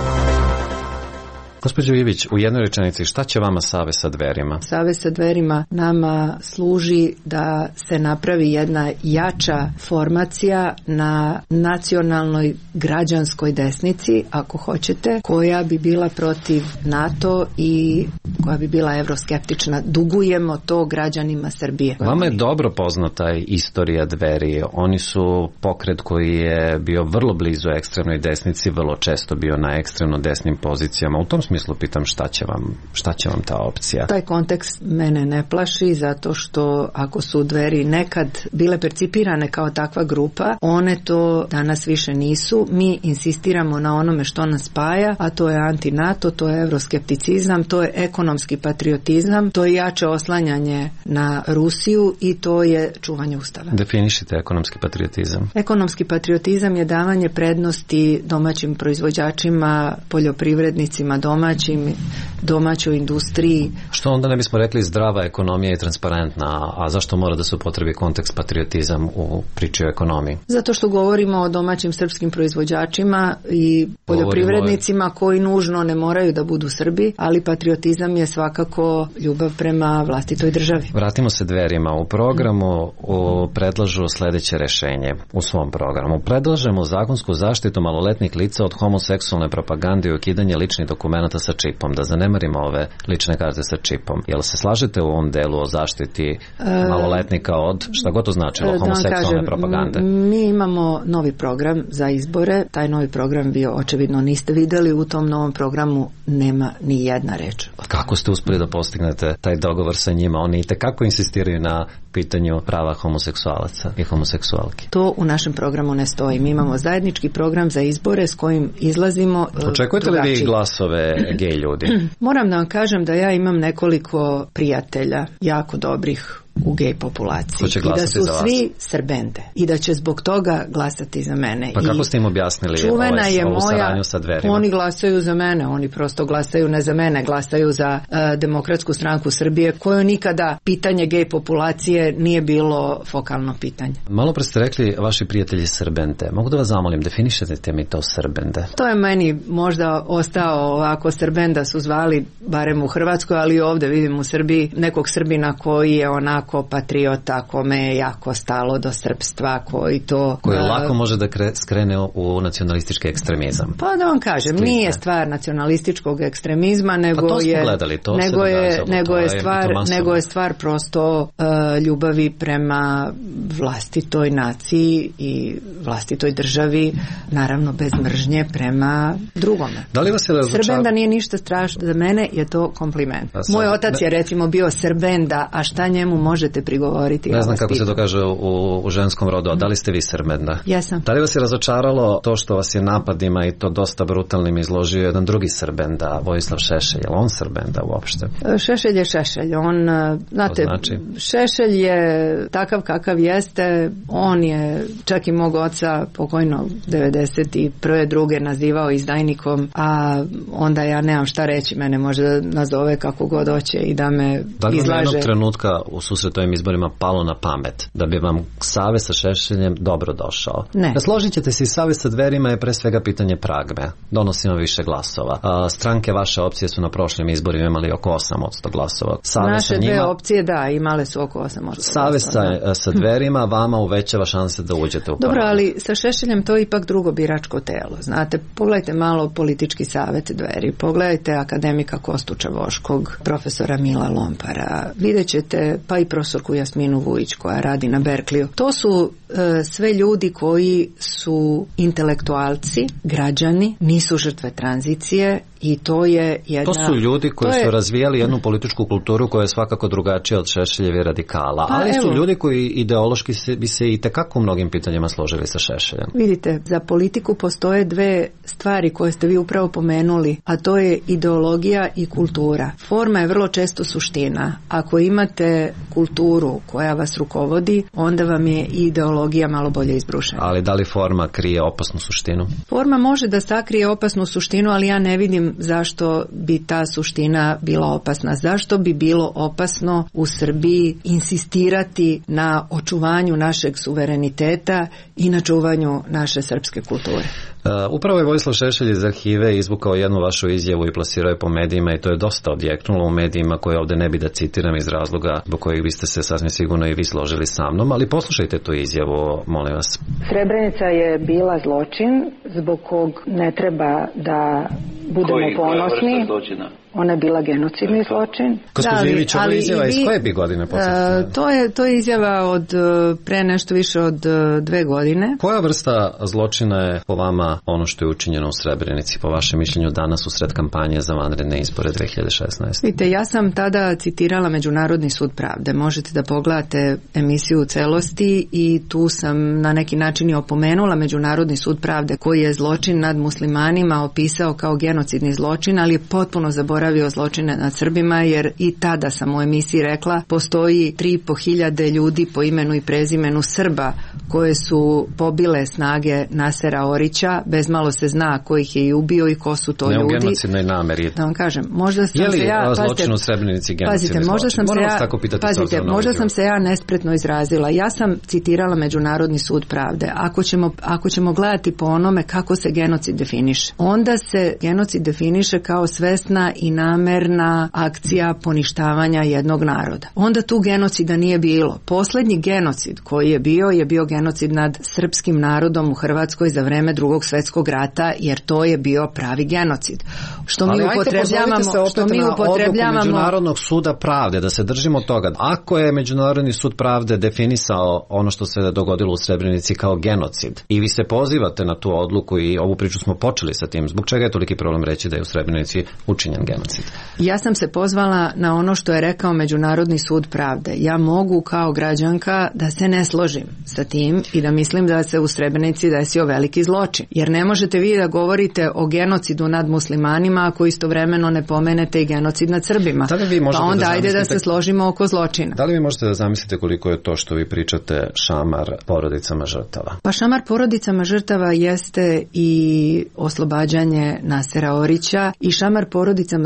Gospođo Ivić, u jednoj rečenici, šta će vama Savez sa Dverima? Savez sa Dverima nama služi da se napravi jedna jača formacija na nacionalnoj građanskoj desnici, ako hoćete, koja bi bila protiv NATO i koja bi bila evroskeptična. Dugujemo to građanima Srbije. Vama je dobro poznata istorija Dveri. Oni su pokret koji je bio vrlo blizu ekstremnoj desnici, vrlo često bio na ekstremno desnim pozicijama. U tom smislu pitam šta će vam, šta će vam ta opcija? Taj kontekst mene ne plaši, zato što ako su Dveri nekad bile percipirane kao takva grupa, one to danas više nisu. Mi insistiramo na onome što nas spaja, a to je anti-NATO, to je evroskepticizam, to je ekonomski patriotizam, to je jače oslanjanje na Rusiju i to je čuvanje ustava. Definišite ekonomski patriotizam. Ekonomski patriotizam je davanje prednosti domaćim proizvođačima, poljoprivrednicima domaćim, domaćoj industriji. Što onda ne bismo rekli zdrava ekonomija i transparentna, a zašto mora da se upotrebi kontekst patriotizam u priči o ekonomiji? Zato što govorimo o domaćim srpskim proizvođačima i poljoprivrednicima koji nužno ne moraju da budu Srbi, ali patriotizam je svakako ljubav prema vlastitoj državi. Vratimo se Dverima. U programu u predlažu sledeće rešenje. U svom programu predlažemo zakonsku zaštitu maloletnih lica od homoseksualne propagande i ukidanje ličnih dokumenata sa čipom. Da zanemarimo ove lične karte sa čipom. Jel se slažete u ovom delu o zaštiti maloletnika od, šta god to značilo, homoseksualne kažem, propagande? Mi imamo novi program za izbore. Taj novi program vi očevidno niste videli. U tom novom programu nema ni jedna reč. Kako ste uspeli da postignete taj dogovor sa njima? Oni itekako insistiraju na pitanju prava homoseksualaca i homoseksualki. To u našem programu ne stoji. Mi imamo zajednički program za izbore s kojim izlazimo. Očekujete li vi glasove gej ljudi? Moram da vam kažem da ja imam nekoliko prijatelja, jako dobrih u gej populaciji i da su svi Srbende i da će zbog toga glasati za mene. Pa kako ste im objasnili ovaj, je ovu moja, saradnju sa Dverima? Oni glasaju za mene, oni prosto glasaju ne za mene, glasaju za uh, Demokratsku stranku Srbije, koju nikada pitanje gej populacije nije bilo fokalno pitanje. Malo pre ste rekli vaši prijatelji Srbende. Mogu da vas zamolim, definišete mi to Srbende? To je meni možda ostao ovako, Srbenda su zvali barem u Hrvatskoj, ali i ovde vidim u Srbiji nekog Srbina koji je onako jako patriota, kome je jako stalo do srpstva, koji to... Koji lako može da kre, skrene u nacionalistički ekstremizam. Pa da vam kažem, Stvite. nije stvar nacionalističkog ekstremizma, nego pa je... Gledali, to nego se je, događalo, nego, je, je stvar, nego je stvar prosto uh, ljubavi prema vlastitoj naciji i vlastitoj državi, naravno bez mržnje prema drugome. Da li vas je razočar... Srbenda nije ništa strašno, za mene je to kompliment. Moj otac je recimo bio Srbenda, a šta njemu možete prigovoriti? Ne znam kako pitam. se to kaže u, u ženskom rodu, a da li ste vi Srbenda? Jesam. Da li vas je razočaralo to što vas je napadima i to dosta brutalnim izložio jedan drugi Srbenda, Vojislav Šešelj? Je li on Srbenda uopšte? Šešelj je Šešelj. On, znate, znači? Šešelj je takav kakav jeste. On je čak i mog oca pokojno devedeset prve druge nazivao izdajnikom, a onda ja nemam šta reći, mene može da nazove kako god hoće i da me da li izlaže. Da li jednog trenutka u susretovim izborima palo na pamet da bi vam savez sa Šešeljem dobro došao? Ne. Da složit ćete se, i savez sa Dverima je pre svega pitanje pragme. Donosimo više glasova. A, stranke vaše opcije su na prošlim izborima imali oko osam posto glasova. Savez Naše njima, dve opcije, da, imale su oko osam posto glasova. Savez sa, sa Dverima vama uvećava šanse da uđete u parlament. Dobro, ali sa Šešeljem to je ipak drugo biračko telo. Znate, pogledajte malo politički savjet Dveri, pogledajte akademika Kostuča Voškog, profesora Mila Lompara, vidjet ćete pa i profesorku Jasminu Vujić koja radi na Berkliju. To su e, sve ljudi koji su intelektualci, građani, nisu žrtve tranzicije i to je jedna... To su ljudi koji je, su razvijali jednu političku kulturu koja je svakako drugačija od Šešeljevi radikala, pa ali evo, su ljudi koji ideološki se, bi se i tekako u mnogim pitanjima složili sa Šešeljem. Vidite, za politiku postoje dve stvari koje ste vi upravo pomenuli, a to je ideologija i kultura. Forma je vrlo često suština. Ako imate kulturu koja vas rukovodi, onda vam je ideologija malo bolje izbrušena. Ali da li forma krije opasnu suštinu? Forma može da sakrije opasnu suštinu, ali ja ne vidim zašto bi ta suština bila opasna. Zašto bi bilo opasno u Srbiji insistirati na očuvanju našeg suvereniteta i na čuvanju naše srpske kulture? Uh, upravo je Vojislav Šešelj iz arhive izvukao jednu vašu izjavu i plasirao je po medijima i to je dosta odjeknulo u medijima koje ovde ne bi da citiram iz razloga zbog kojih biste se sasvim sigurno i vi složili sa mnom, ali poslušajte tu izjavu, molim vas. Srebrenica je bila zločin zbog kog ne treba da budemo Koji, ponosni. Ona je bila genocidni zločin. Gospođo Ivić, ovo izjava iz koje bi godine posjetite? Uh, to, je, to je izjava od uh, pre nešto više od uh, dve godine. Koja vrsta zločina je po vama ono što je učinjeno u Srebrenici, po vašem mišljenju danas u sred kampanje za vanredne izbore dve hiljade šesnaeste? Vidite, ja sam tada citirala Međunarodni sud pravde. Možete da pogledate emisiju u celosti i tu sam na neki način i opomenula Međunarodni sud pravde koji je zločin nad muslimanima opisao kao genocidni zločin, ali je potpuno zaboravio zločine nad Srbima, jer i tada sam u emisiji rekla postoji tri i po hiljade ljudi po imenu i prezimenu Srba koje su pobile snage Nasera Orića, bez malo se zna ko ih je i ubio i ko su to ne ljudi. Ne u genocidnoj nameri. Da vam kažem, možda sam je li se ja... zločin u Srebrenici genocidni pazite, možda sam zločin? Se ja, pazite, možda sam se ja nespretno izrazila. Ja sam citirala Međunarodni sud pravde. Ako ćemo, ako ćemo gledati po onome kako se genocid definiše, onda se genocid definiše kao svesna i namerna akcija poništavanja jednog naroda. Onda tu genocida nije bilo. Poslednji genocid koji je bio je bio genocid nad srpskim narodom u Hrvatskoj za vreme Drugog svjetskog rata, jer to je bio pravi genocid. Što mi upotrebljavamo, što mi upotrebljavamo Međunarodnog suda pravde, da se držimo toga. Ako je Međunarodni sud pravde definisao ono što se dogodilo u Srebrenici kao genocid i vi se pozivate na tu odluku i ovu priču smo počeli sa tim, zbog čega je toliki problem reći da je u Srebrenici učinjen genocid? Ja sam se pozvala na ono što je rekao Međunarodni sud pravde. Ja mogu kao građanka da se ne složim sa tim i da mislim da se u Srebrenici desio veliki zločin. Jer ne možete vi da govorite o genocidu nad muslimanima ako istovremeno ne pomenete i genocid nad Srbima. Da li vi možete pa onda da ajde da se složimo oko zločina. Da li vi možete da zamislite koliko je to što vi pričate šamar porodicama žrtava? Pa šamar porodicama žrtava jeste i oslobađanje Nasera Orića i šamar porodicama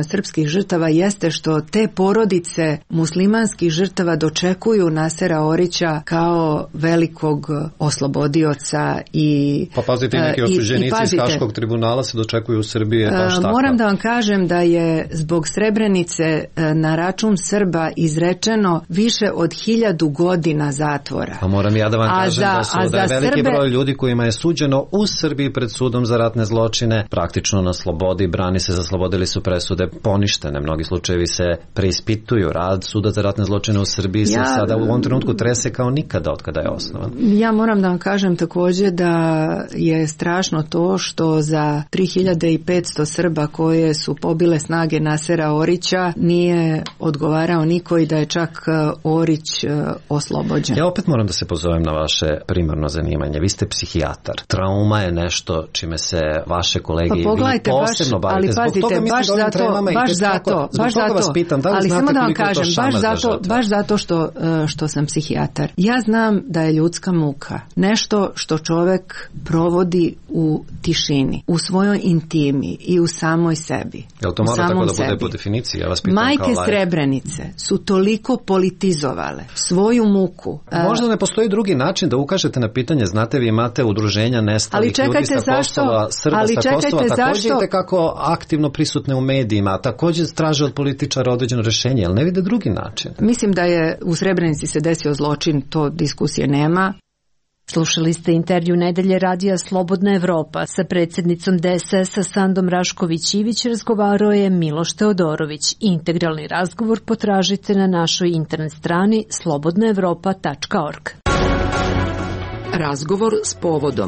porodicama srpskih žrtava jeste što te porodice muslimanskih žrtava dočekuju Nasera Orića kao velikog oslobodioca i... Pa pazite, neki osuđenici iz Haškog tribunala se dočekuju u Srbiji baš tako. Moram da vam kažem da je zbog Srebrenice na račun Srba izrečeno više od hiljadu godina zatvora. Pa moram ja da vam kažem za, da, su, da je veliki Srbe... broj ljudi kojima je suđeno u Srbiji pred sudom za ratne zločine praktično na slobodi, brani se, zaslobodili su presude poništene. Mnogi slučajevi se preispituju. Rad suda za ratne zločine u Srbiji ja... se sada u ovom trenutku trese kao nikada od kada je osnovan. Ja moram da vam kažem također da je strašno to što za tri hiljade petsto Srba koje su pobile snage Nasera Orića nije odgovarao niko i da je čak Orić oslobođen. Ja opet moram da se pozovem na vaše primarno zanimanje. Vi ste psihijatar. Trauma je nešto čime se vaše kolege pa pogledajte, vi posebno baš, ali pazite, baš zato, baš zato, baš zato, vas pitam, da li ali znate samo da vam kažem, baš zato, baš zato što, što sam psihijatar. Ja znam da je ljudska muka nešto što čovek provodi u tišini, u svojoj intimi i u samoj sebi. Jel to mora tako da bude po definiciji? Ja vas pitam Majke kao Srebrenice su toliko politizovale svoju muku. Možda ne postoji drugi način da ukažete na pitanje, znate vi imate udruženja nestalih ljudi sa Kosova, Srba ali sa Kosova, također zašto? i kako aktivno prisutne u medijima, također traže od političara određeno rješenje, ali ne vide drugi način. Mislim da je u Srebrenici se desio zločin, to diskusije nema. Slušali ste intervju Nedelje radija Slobodna Evropa. Sa predsjednicom D S S-a Sandom Rašković-Ivić razgovarao je Miloš Teodorović. Integralni razgovor potražite na našoj internet strani slobodna evropa tačka org. Razgovor s povodom.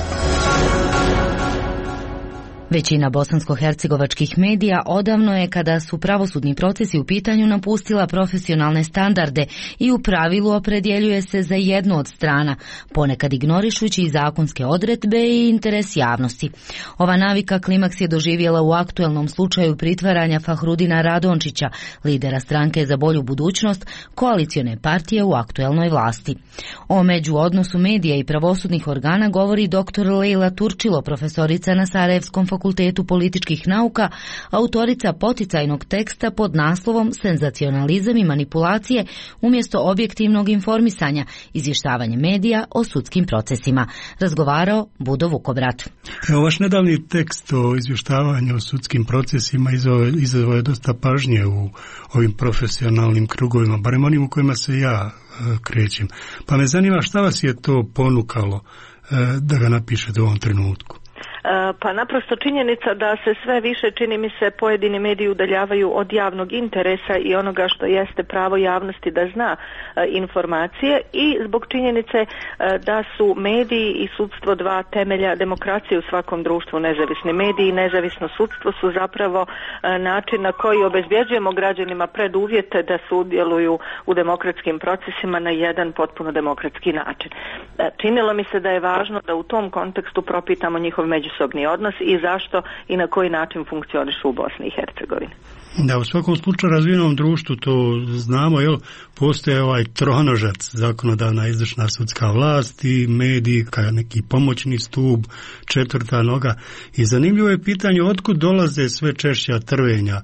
Većina bosansko-hercegovačkih medija odavno je, kada su pravosudni procesi u pitanju, napustila profesionalne standarde i u pravilu opredjeljuje se za jednu od strana, ponekad ignorišući i zakonske odredbe i interes javnosti. Ova navika klimaks je doživjela u aktuelnom slučaju pritvaranja Fahrudina Radončića, lidera stranke Za bolju budućnost, koalicione partije u aktuelnoj vlasti. O međuodnosu medija i pravosudnih organa govori doktor Lejla Turčilo, profesorica na Sarajevskom fakultetu političkih nauka, autorica poticajnog teksta pod naslovom Senzacionalizam i manipulacije umjesto objektivnog informisanja, izvještavanje medija o sudskim procesima. Razgovarao Budo Vukobrat. Evo, vaš nedavni tekst o izvještavanju o sudskim procesima izazvao je dosta pažnje u ovim profesionalnim krugovima, barem onim u kojima se ja e, krećem. Pa me zanima šta vas je to ponukalo e, da ga napišete u ovom trenutku? Pa naprosto činjenica da se sve više, čini mi se, pojedini mediji udaljavaju od javnog interesa i onoga što jeste pravo javnosti da zna informacije, i zbog činjenice da su mediji i sudstvo dva temelja demokracije u svakom društvu. Nezavisni mediji i nezavisno sudstvo su zapravo način na koji obezbjeđujemo građanima preduvjete da sudjeluju u demokratskim procesima na jedan potpuno demokratski način. Činilo mi se da je važno da u tom kontekstu propitamo njihov međusobni odnos i zašto i na koji način funkcionišu u Bosni i Hercegovini. Da, u svakom slučaju razvijenom društvu to znamo, jel, postoje ovaj tronožac, zakonodavna, izvršna, sudska vlast i mediji kao neki pomoćni stup, četvrta noga. I zanimljivo je pitanje otkud dolaze sve češća trvenja e,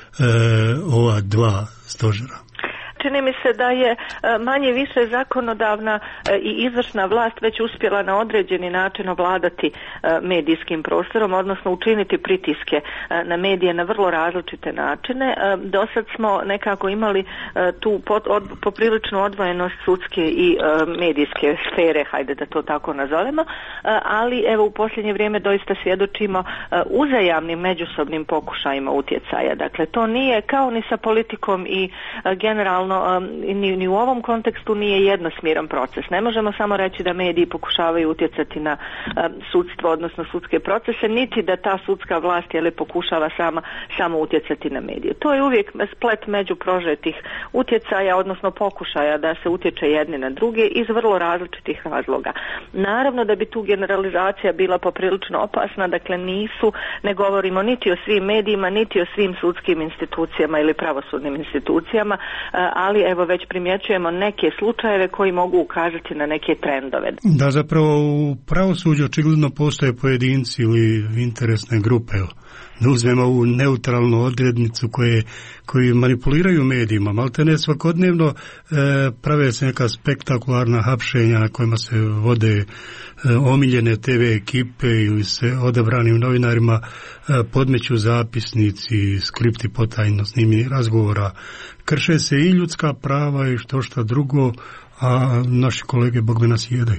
ova dva stožera. Čini mi se da je manje više zakonodavna i izvršna vlast već uspjela na određeni način ovladati medijskim prostorom, odnosno učiniti pritiske na medije na vrlo različite načine. Dosad smo nekako imali tu popriličnu odvojenost sudske i medijske sfere, hajde da to tako nazovemo, ali evo u posljednje vrijeme doista svjedočimo uzajamnim međusobnim pokušajima utjecaja. Dakle, to nije kao ni sa politikom i generalno Ni, ni u ovom kontekstu nije jednosmjeran proces. Ne možemo samo reći da mediji pokušavaju utjecati na um, sudstvo, odnosno sudske procese, niti da ta sudska vlast je li pokušava sama, samo utjecati na medije. To je uvijek splet među prožetih utjecaja, odnosno pokušaja da se utječe jedni na druge iz vrlo različitih razloga. Naravno da bi tu generalizacija bila poprilično opasna, dakle nisu, ne govorimo niti o svim medijima, niti o svim sudskim institucijama ili pravosudnim institucijama, ali evo već primjećujemo neke slučajeve koji mogu ukazati na neke trendove. Da, zapravo u pravosuđu očigledno postoje pojedinci ili interesne grupe. Da uzmemo ovu neutralnu odrednicu koje, koji manipuliraju medijima, malte ne svakodnevno e, prave se neka spektakularna hapšenja na kojima se vode e, omiljene te ve ekipe ili se odabranim novinarima e, podmeću zapisnici, skripti potajno snimljenih razgovora. Krše se i ljudska prava i što šta drugo, a naši kolege bogme nas jedaju.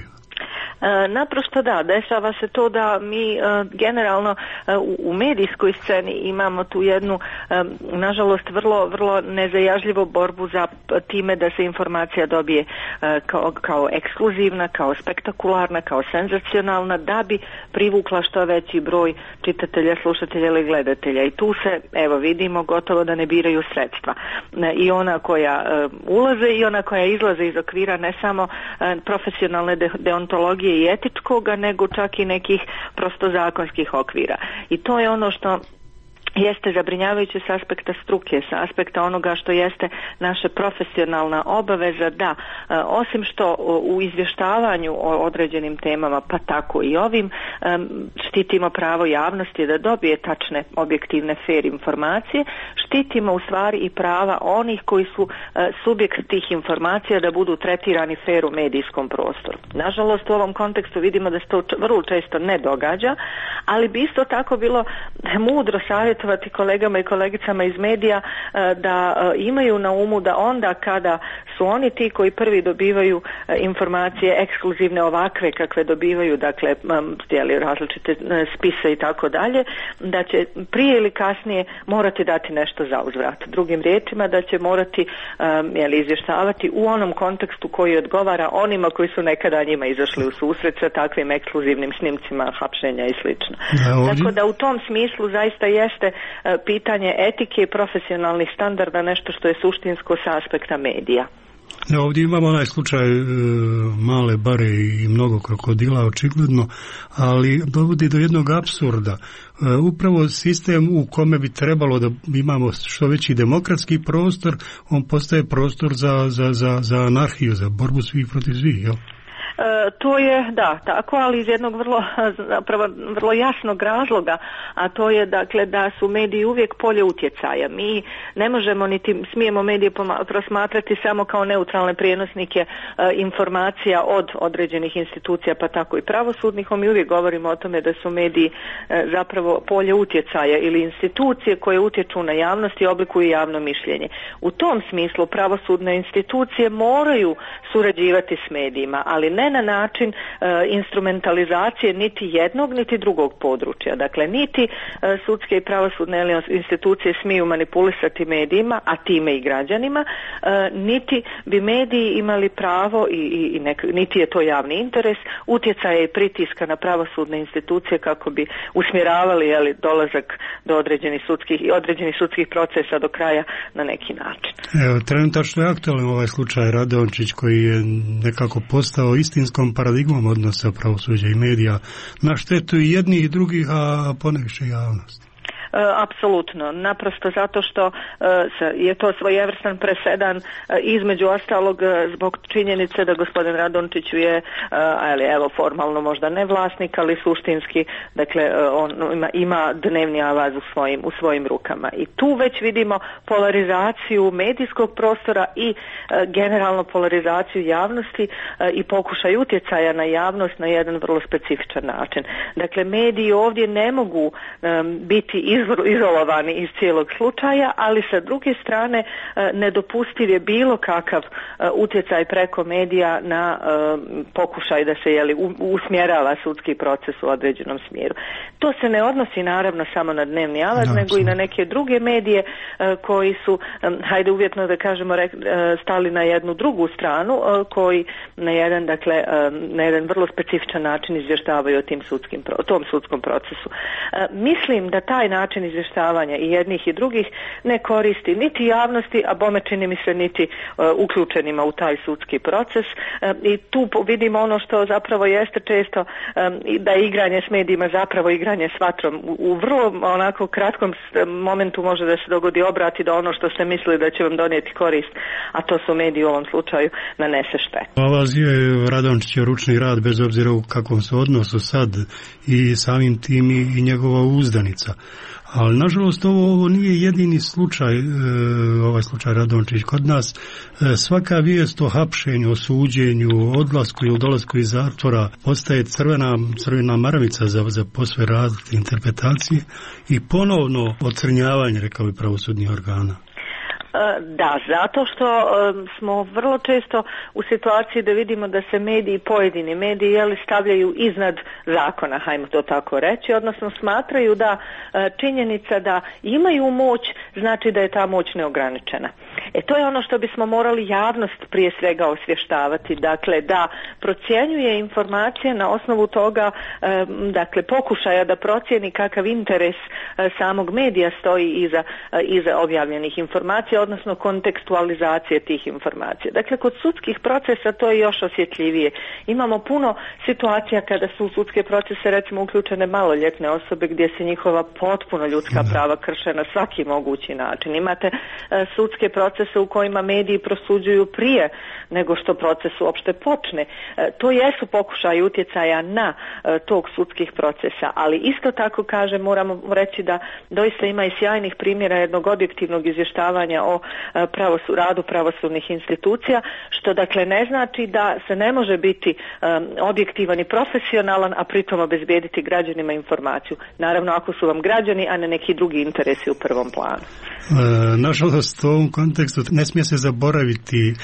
E, naprosto da, dešava se to da mi e, generalno e, u, u medijskoj sceni imamo tu jednu, e, nažalost, vrlo, vrlo nezajažljivu borbu za time da se informacija dobije e, kao, kao ekskluzivna, kao spektakularna, kao senzacionalna, da bi privukla što veći broj čitatelja, slušatelja ili gledatelja. I tu se, evo vidimo, gotovo da ne biraju sredstva. E, I ona koja e, ulaze i ona koja izlaze iz okvira ne samo e, profesionalne de, deontologije i etičkoga, nego čak i nekih prosto zakonskih okvira. I to je ono što jeste zabrinjavajuće s aspekta struke, s aspekta onoga što jeste naša profesionalna obaveza da, osim što u izvještavanju o određenim temama, pa tako i ovim, štitimo pravo javnosti da dobije tačne, objektivne, fair informacije, štitimo u stvari i prava onih koji su subjekt tih informacija da budu tretirani fair u medijskom prostoru. Nažalost, u ovom kontekstu vidimo da se to vrlo često ne događa, ali bi isto tako bilo mudro savjetovati kolegama i kolegicama iz medija da imaju na umu da onda kada su oni ti koji prvi dobivaju informacije ekskluzivne ovakve kakve dobivaju, dakle stijeli različite spise i tako dalje, da će prije ili kasnije morati dati nešto za uzvrat. Drugim riječima da će morati jeli, izvještavati u onom kontekstu koji odgovara onima koji su nekada njima izašli u susret sa takvim ekskluzivnim snimcima hapšenja i slično. Da, tako da u tom smislu zaista jeste pitanje etike i profesionalnih standarda nešto što je suštinsko sa aspekta medija. Ja, ovdje imamo onaj slučaj e, male bare i mnogo krokodila očigledno, ali dovodi do jednog apsurda. E, upravo sistem u kome bi trebalo da imamo što veći demokratski prostor, on postaje prostor za, za, za, za anarhiju, za borbu svih protiv svih, jel? E, to je, da, tako, ali iz jednog vrlo, zapravo, vrlo jasnog razloga, a to je, dakle, da su mediji uvijek polje utjecaja. Mi ne možemo niti smijemo medije prosmatrati samo kao neutralne prijenosnike e, informacija od određenih institucija, pa tako i pravosudnih. Mi uvijek govorimo o tome da su mediji e, zapravo polje utjecaja ili institucije koje utječu na javnost i oblikuju javno mišljenje. U tom smislu pravosudne institucije moraju surađivati s medijima, ali ne na način e, instrumentalizacije niti jednog niti drugog područja. Dakle, niti e, sudske i pravosudne institucije smiju manipulisati medijima, a time i građanima, e, niti bi mediji imali pravo i, i, i nek, niti je to javni interes utjecaja i pritiska na pravosudne institucije kako bi usmjeravali jeli, dolazak do određenih sudskih i određenih sudskih procesa do kraja na neki način. Evo, trenutačno je aktualan ovaj slučaj Radončić koji je nekako postao istinskom paradigmom odnosa pravosuđa i medija na štetu i jednih i drugih, a ponajviše javnosti. E, apsolutno, naprosto zato što e, je to svojevrstan presedan e, između ostalog e, zbog činjenice da gospodin Radončić je e, ali evo formalno možda ne vlasnik, ali suštinski, dakle e, on ima, ima dnevni avaz u svojim, u svojim rukama. I tu već vidimo polarizaciju medijskog prostora i e, generalno polarizaciju javnosti e, i pokušaj utjecaja na javnost na jedan vrlo specifičan način. Dakle, mediji ovdje ne mogu e, biti izolovani iz cijelog slučaja, ali sa druge strane nedopustiv je bilo kakav utjecaj preko medija na pokušaj da se jeli, usmjerava sudski proces u određenom smjeru. To se ne odnosi naravno samo na dnevni avaz, nego i na neke druge medije koji su, hajde uvjetno da kažemo, stali na jednu drugu stranu, koji na jedan, dakle, na jedan vrlo specifičan način izvještavaju o tim sudskim, o tom sudskom procesu. Mislim da taj način način izvještavanja i jednih i drugih ne koristi niti javnosti, a bome čini mi se niti uh, uključenima u taj sudski proces. Uh, I tu vidimo ono što zapravo jeste često, um, da je igranje s medijima zapravo igranje s vatrom. U, u vrlo onako kratkom momentu može da se dogodi obrat i da ono što ste mislili da će vam donijeti korist, a to su mediji u ovom slučaju, nanese štetu. Ovazio je Radončićev ručni rad bez obzira u kakvom su odnosu sad i samim tim i njegova uzdanica. Ali nažalost ovo, ovo nije jedini slučaj, e, ovaj slučaj Radončić. Kod nas e, svaka vijest o hapšenju, o suđenju, odlasku ili dolasku iz zatvora postaje crvena, crvena maravica za, za posve različite interpretacije i ponovno ocrnjavanje, rekao bi, pravosudnih organa. Da, zato što smo vrlo često u situaciji da vidimo da se mediji, pojedini mediji, jeli, stavljaju iznad zakona, hajmo to tako reći, odnosno smatraju da činjenica da imaju moć znači da je ta moć neograničena. E to je ono što bismo morali javnost prije svega osvještavati, dakle da procjenjuje informacije na osnovu toga, dakle pokušaja da procijeni kakav interes samog medija stoji iza, iza objavljenih informacija, odnosno kontekstualizacije tih informacija. Dakle, kod sudskih procesa to je još osjetljivije. Imamo puno situacija kada su u sudske procese recimo uključene maloljetne osobe gdje se njihova potpuno ljudska prava krše na svaki mogući način. Imate uh, sudske procese u kojima mediji prosuđuju prije nego što proces uopšte počne. Uh, to jesu pokušaji utjecaja na uh, tog sudskih procesa, ali isto tako kažem, moramo reći da doista ima i sjajnih primjera jednog objektivnog izvještavanja o pravosu, radu pravosudnih institucija, što dakle ne znači da se ne može biti um, objektivan i profesionalan, a pritom obezbijediti građanima informaciju. Naravno, ako su vam građani, a ne neki drugi interesi u prvom planu. E, nažalost, u ovom kontekstu ne smije se zaboraviti e,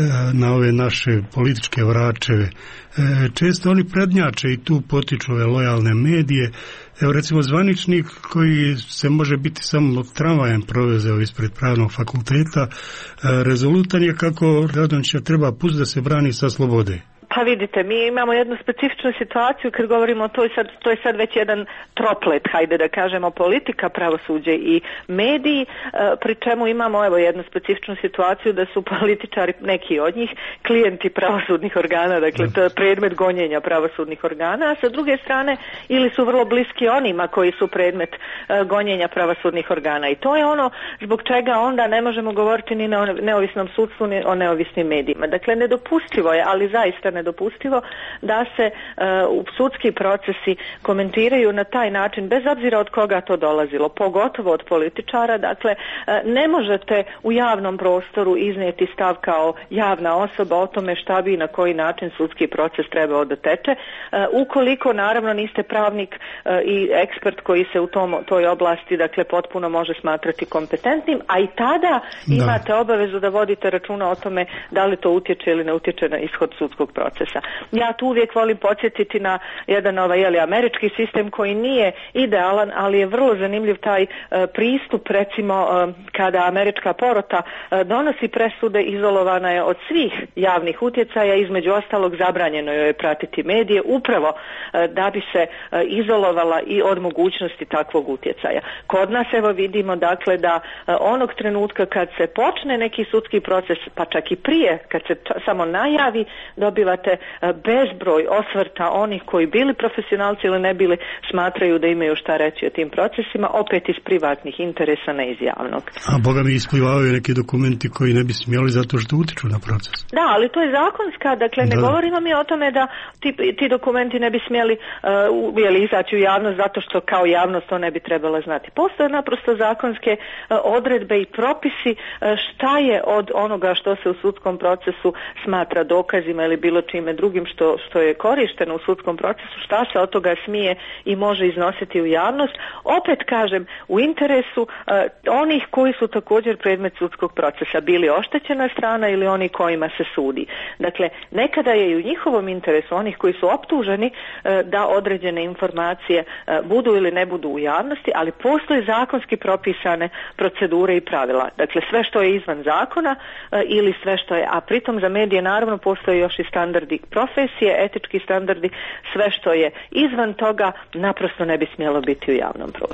na ove naše političke vračeve. E, često oni prednjače i tu potiču ove lojalne medije. Evo recimo zvaničnik koji se može biti samo tramvajem provezeo ispred pravnog fakulteta, rezolutan je kako Radončića treba pustiti da se brani sa slobode. Pa vidite, mi imamo jednu specifičnu situaciju kad govorimo o toj sad, to je sad već jedan troplet, hajde da kažemo, politika, pravosuđe i mediji, pri čemu imamo evo jednu specifičnu situaciju da su političari, neki od njih, klijenti pravosudnih organa, dakle to je predmet gonjenja pravosudnih organa, a sa druge strane ili su vrlo bliski onima koji su predmet gonjenja pravosudnih organa. I to je ono zbog čega onda ne možemo govoriti ni o neovisnom sudstvu, ni o neovisnim medijima. Dakle, nedopustivo je, ali zaista ne dopustivo da se uh, sudski procesi komentiraju na taj način, bez obzira od koga to dolazilo, pogotovo od političara. Dakle, uh, ne možete u javnom prostoru iznijeti stav kao javna osoba o tome šta bi i na koji način sudski proces trebao da teče, uh, ukoliko naravno niste pravnik uh, i ekspert koji se u tom, toj oblasti dakle potpuno može smatrati kompetentnim, a i tada da. imate obavezu da vodite računa o tome da li to utječe ili ne utječe na ishod sudskog procesa. Ja tu uvijek volim podsjetiti na jedan ovaj, jeli, američki sistem koji nije idealan, ali je vrlo zanimljiv taj uh, pristup, recimo uh, kada američka porota uh, donosi presude, izolovana je od svih javnih utjecaja, između ostalog zabranjeno joj je pratiti medije, upravo uh, da bi se uh, izolovala i od mogućnosti takvog utjecaja. Kod nas evo vidimo dakle da uh, onog trenutka kad se počne neki sudski proces, pa čak i prije, kad se t- samo najavi, dobivate bezbroj osvrta onih koji bili profesionalci ili ne bili, smatraju da imaju šta reći o tim procesima, opet iz privatnih interesa, ne iz javnog. A boga mi isplivavaju neki dokumenti koji ne bi smjeli zato što utiču na proces. Da, ali to je zakonska, dakle ne da. govorimo mi o tome da ti, ti dokumenti ne bi smjeli uh, jeli, izaći u javnost zato što kao javnost to ne bi trebala znati. Postoje naprosto zakonske uh, odredbe i propisi uh, šta je od onoga što se u sudskom procesu smatra dokazima ili bilo čime drugim što, što je korišteno u sudskom procesu, šta se od toga smije i može iznositi u javnost. Opet kažem, u interesu uh, onih koji su također predmet sudskog procesa, bili oštećena strana ili oni kojima se sudi. Dakle, nekada je i u njihovom interesu onih koji su optuženi uh, da određene informacije uh, budu ili ne budu u javnosti, ali postoje zakonski propisane procedure i pravila. Dakle, sve što je izvan zakona uh, ili sve što je, a pritom za medije naravno postoje još i standardi profesije, etički standardi, sve što je izvan toga naprosto ne bi smjelo biti u javnom prostoru.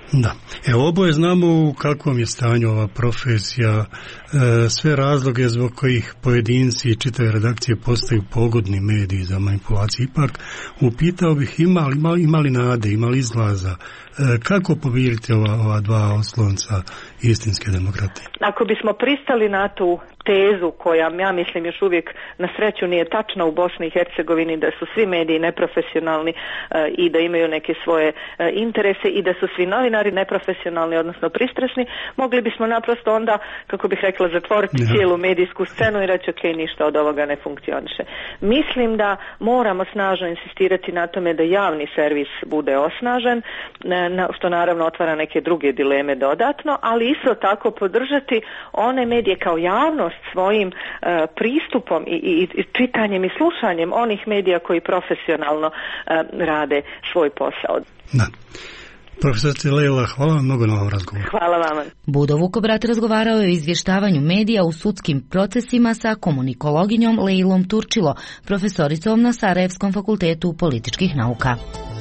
Da. Evo, oboje znamo u kakvom je stanju ova profesija, e, sve razloge zbog kojih pojedinci i čitave redakcije postaju pogodni mediji za manipulaciju. Ipak, upitao bih imali, imali, imali nade, imali izlaza, e, kako pomiriti ova, ova dva oslonca istinske demokratije? Ako bismo pristali na tu tezu koja, ja mislim, još uvijek na sreću nije tačna u Bosni i Hercegovini, da su svi mediji neprofesionalni e, i da imaju neke svoje e, interese i da su svi novinari neprofesionalni, odnosno pristrasni, mogli bismo naprosto onda, kako bih rekla, zatvoriti ja. cijelu medijsku scenu i reći ok, ništa od ovoga ne funkcioniše. Mislim da moramo snažno insistirati na tome da javni servis bude osnažen, na, što naravno otvara neke druge dileme dodatno, ali isto tako podržati one medije kao javnost svojim uh, pristupom i, i, i čitanjem i slušanjem onih medija koji profesionalno uh, rade svoj posao. Da. Profesor Leila, hvala vam mnogo na ovom razgovoru. Hvala vama. Budo Vukobrat razgovarao je o izvještavanju medija u sudskim procesima sa komunikologinjom Leilom Turčilo, profesoricom na Sarajevskom fakultetu političkih nauka.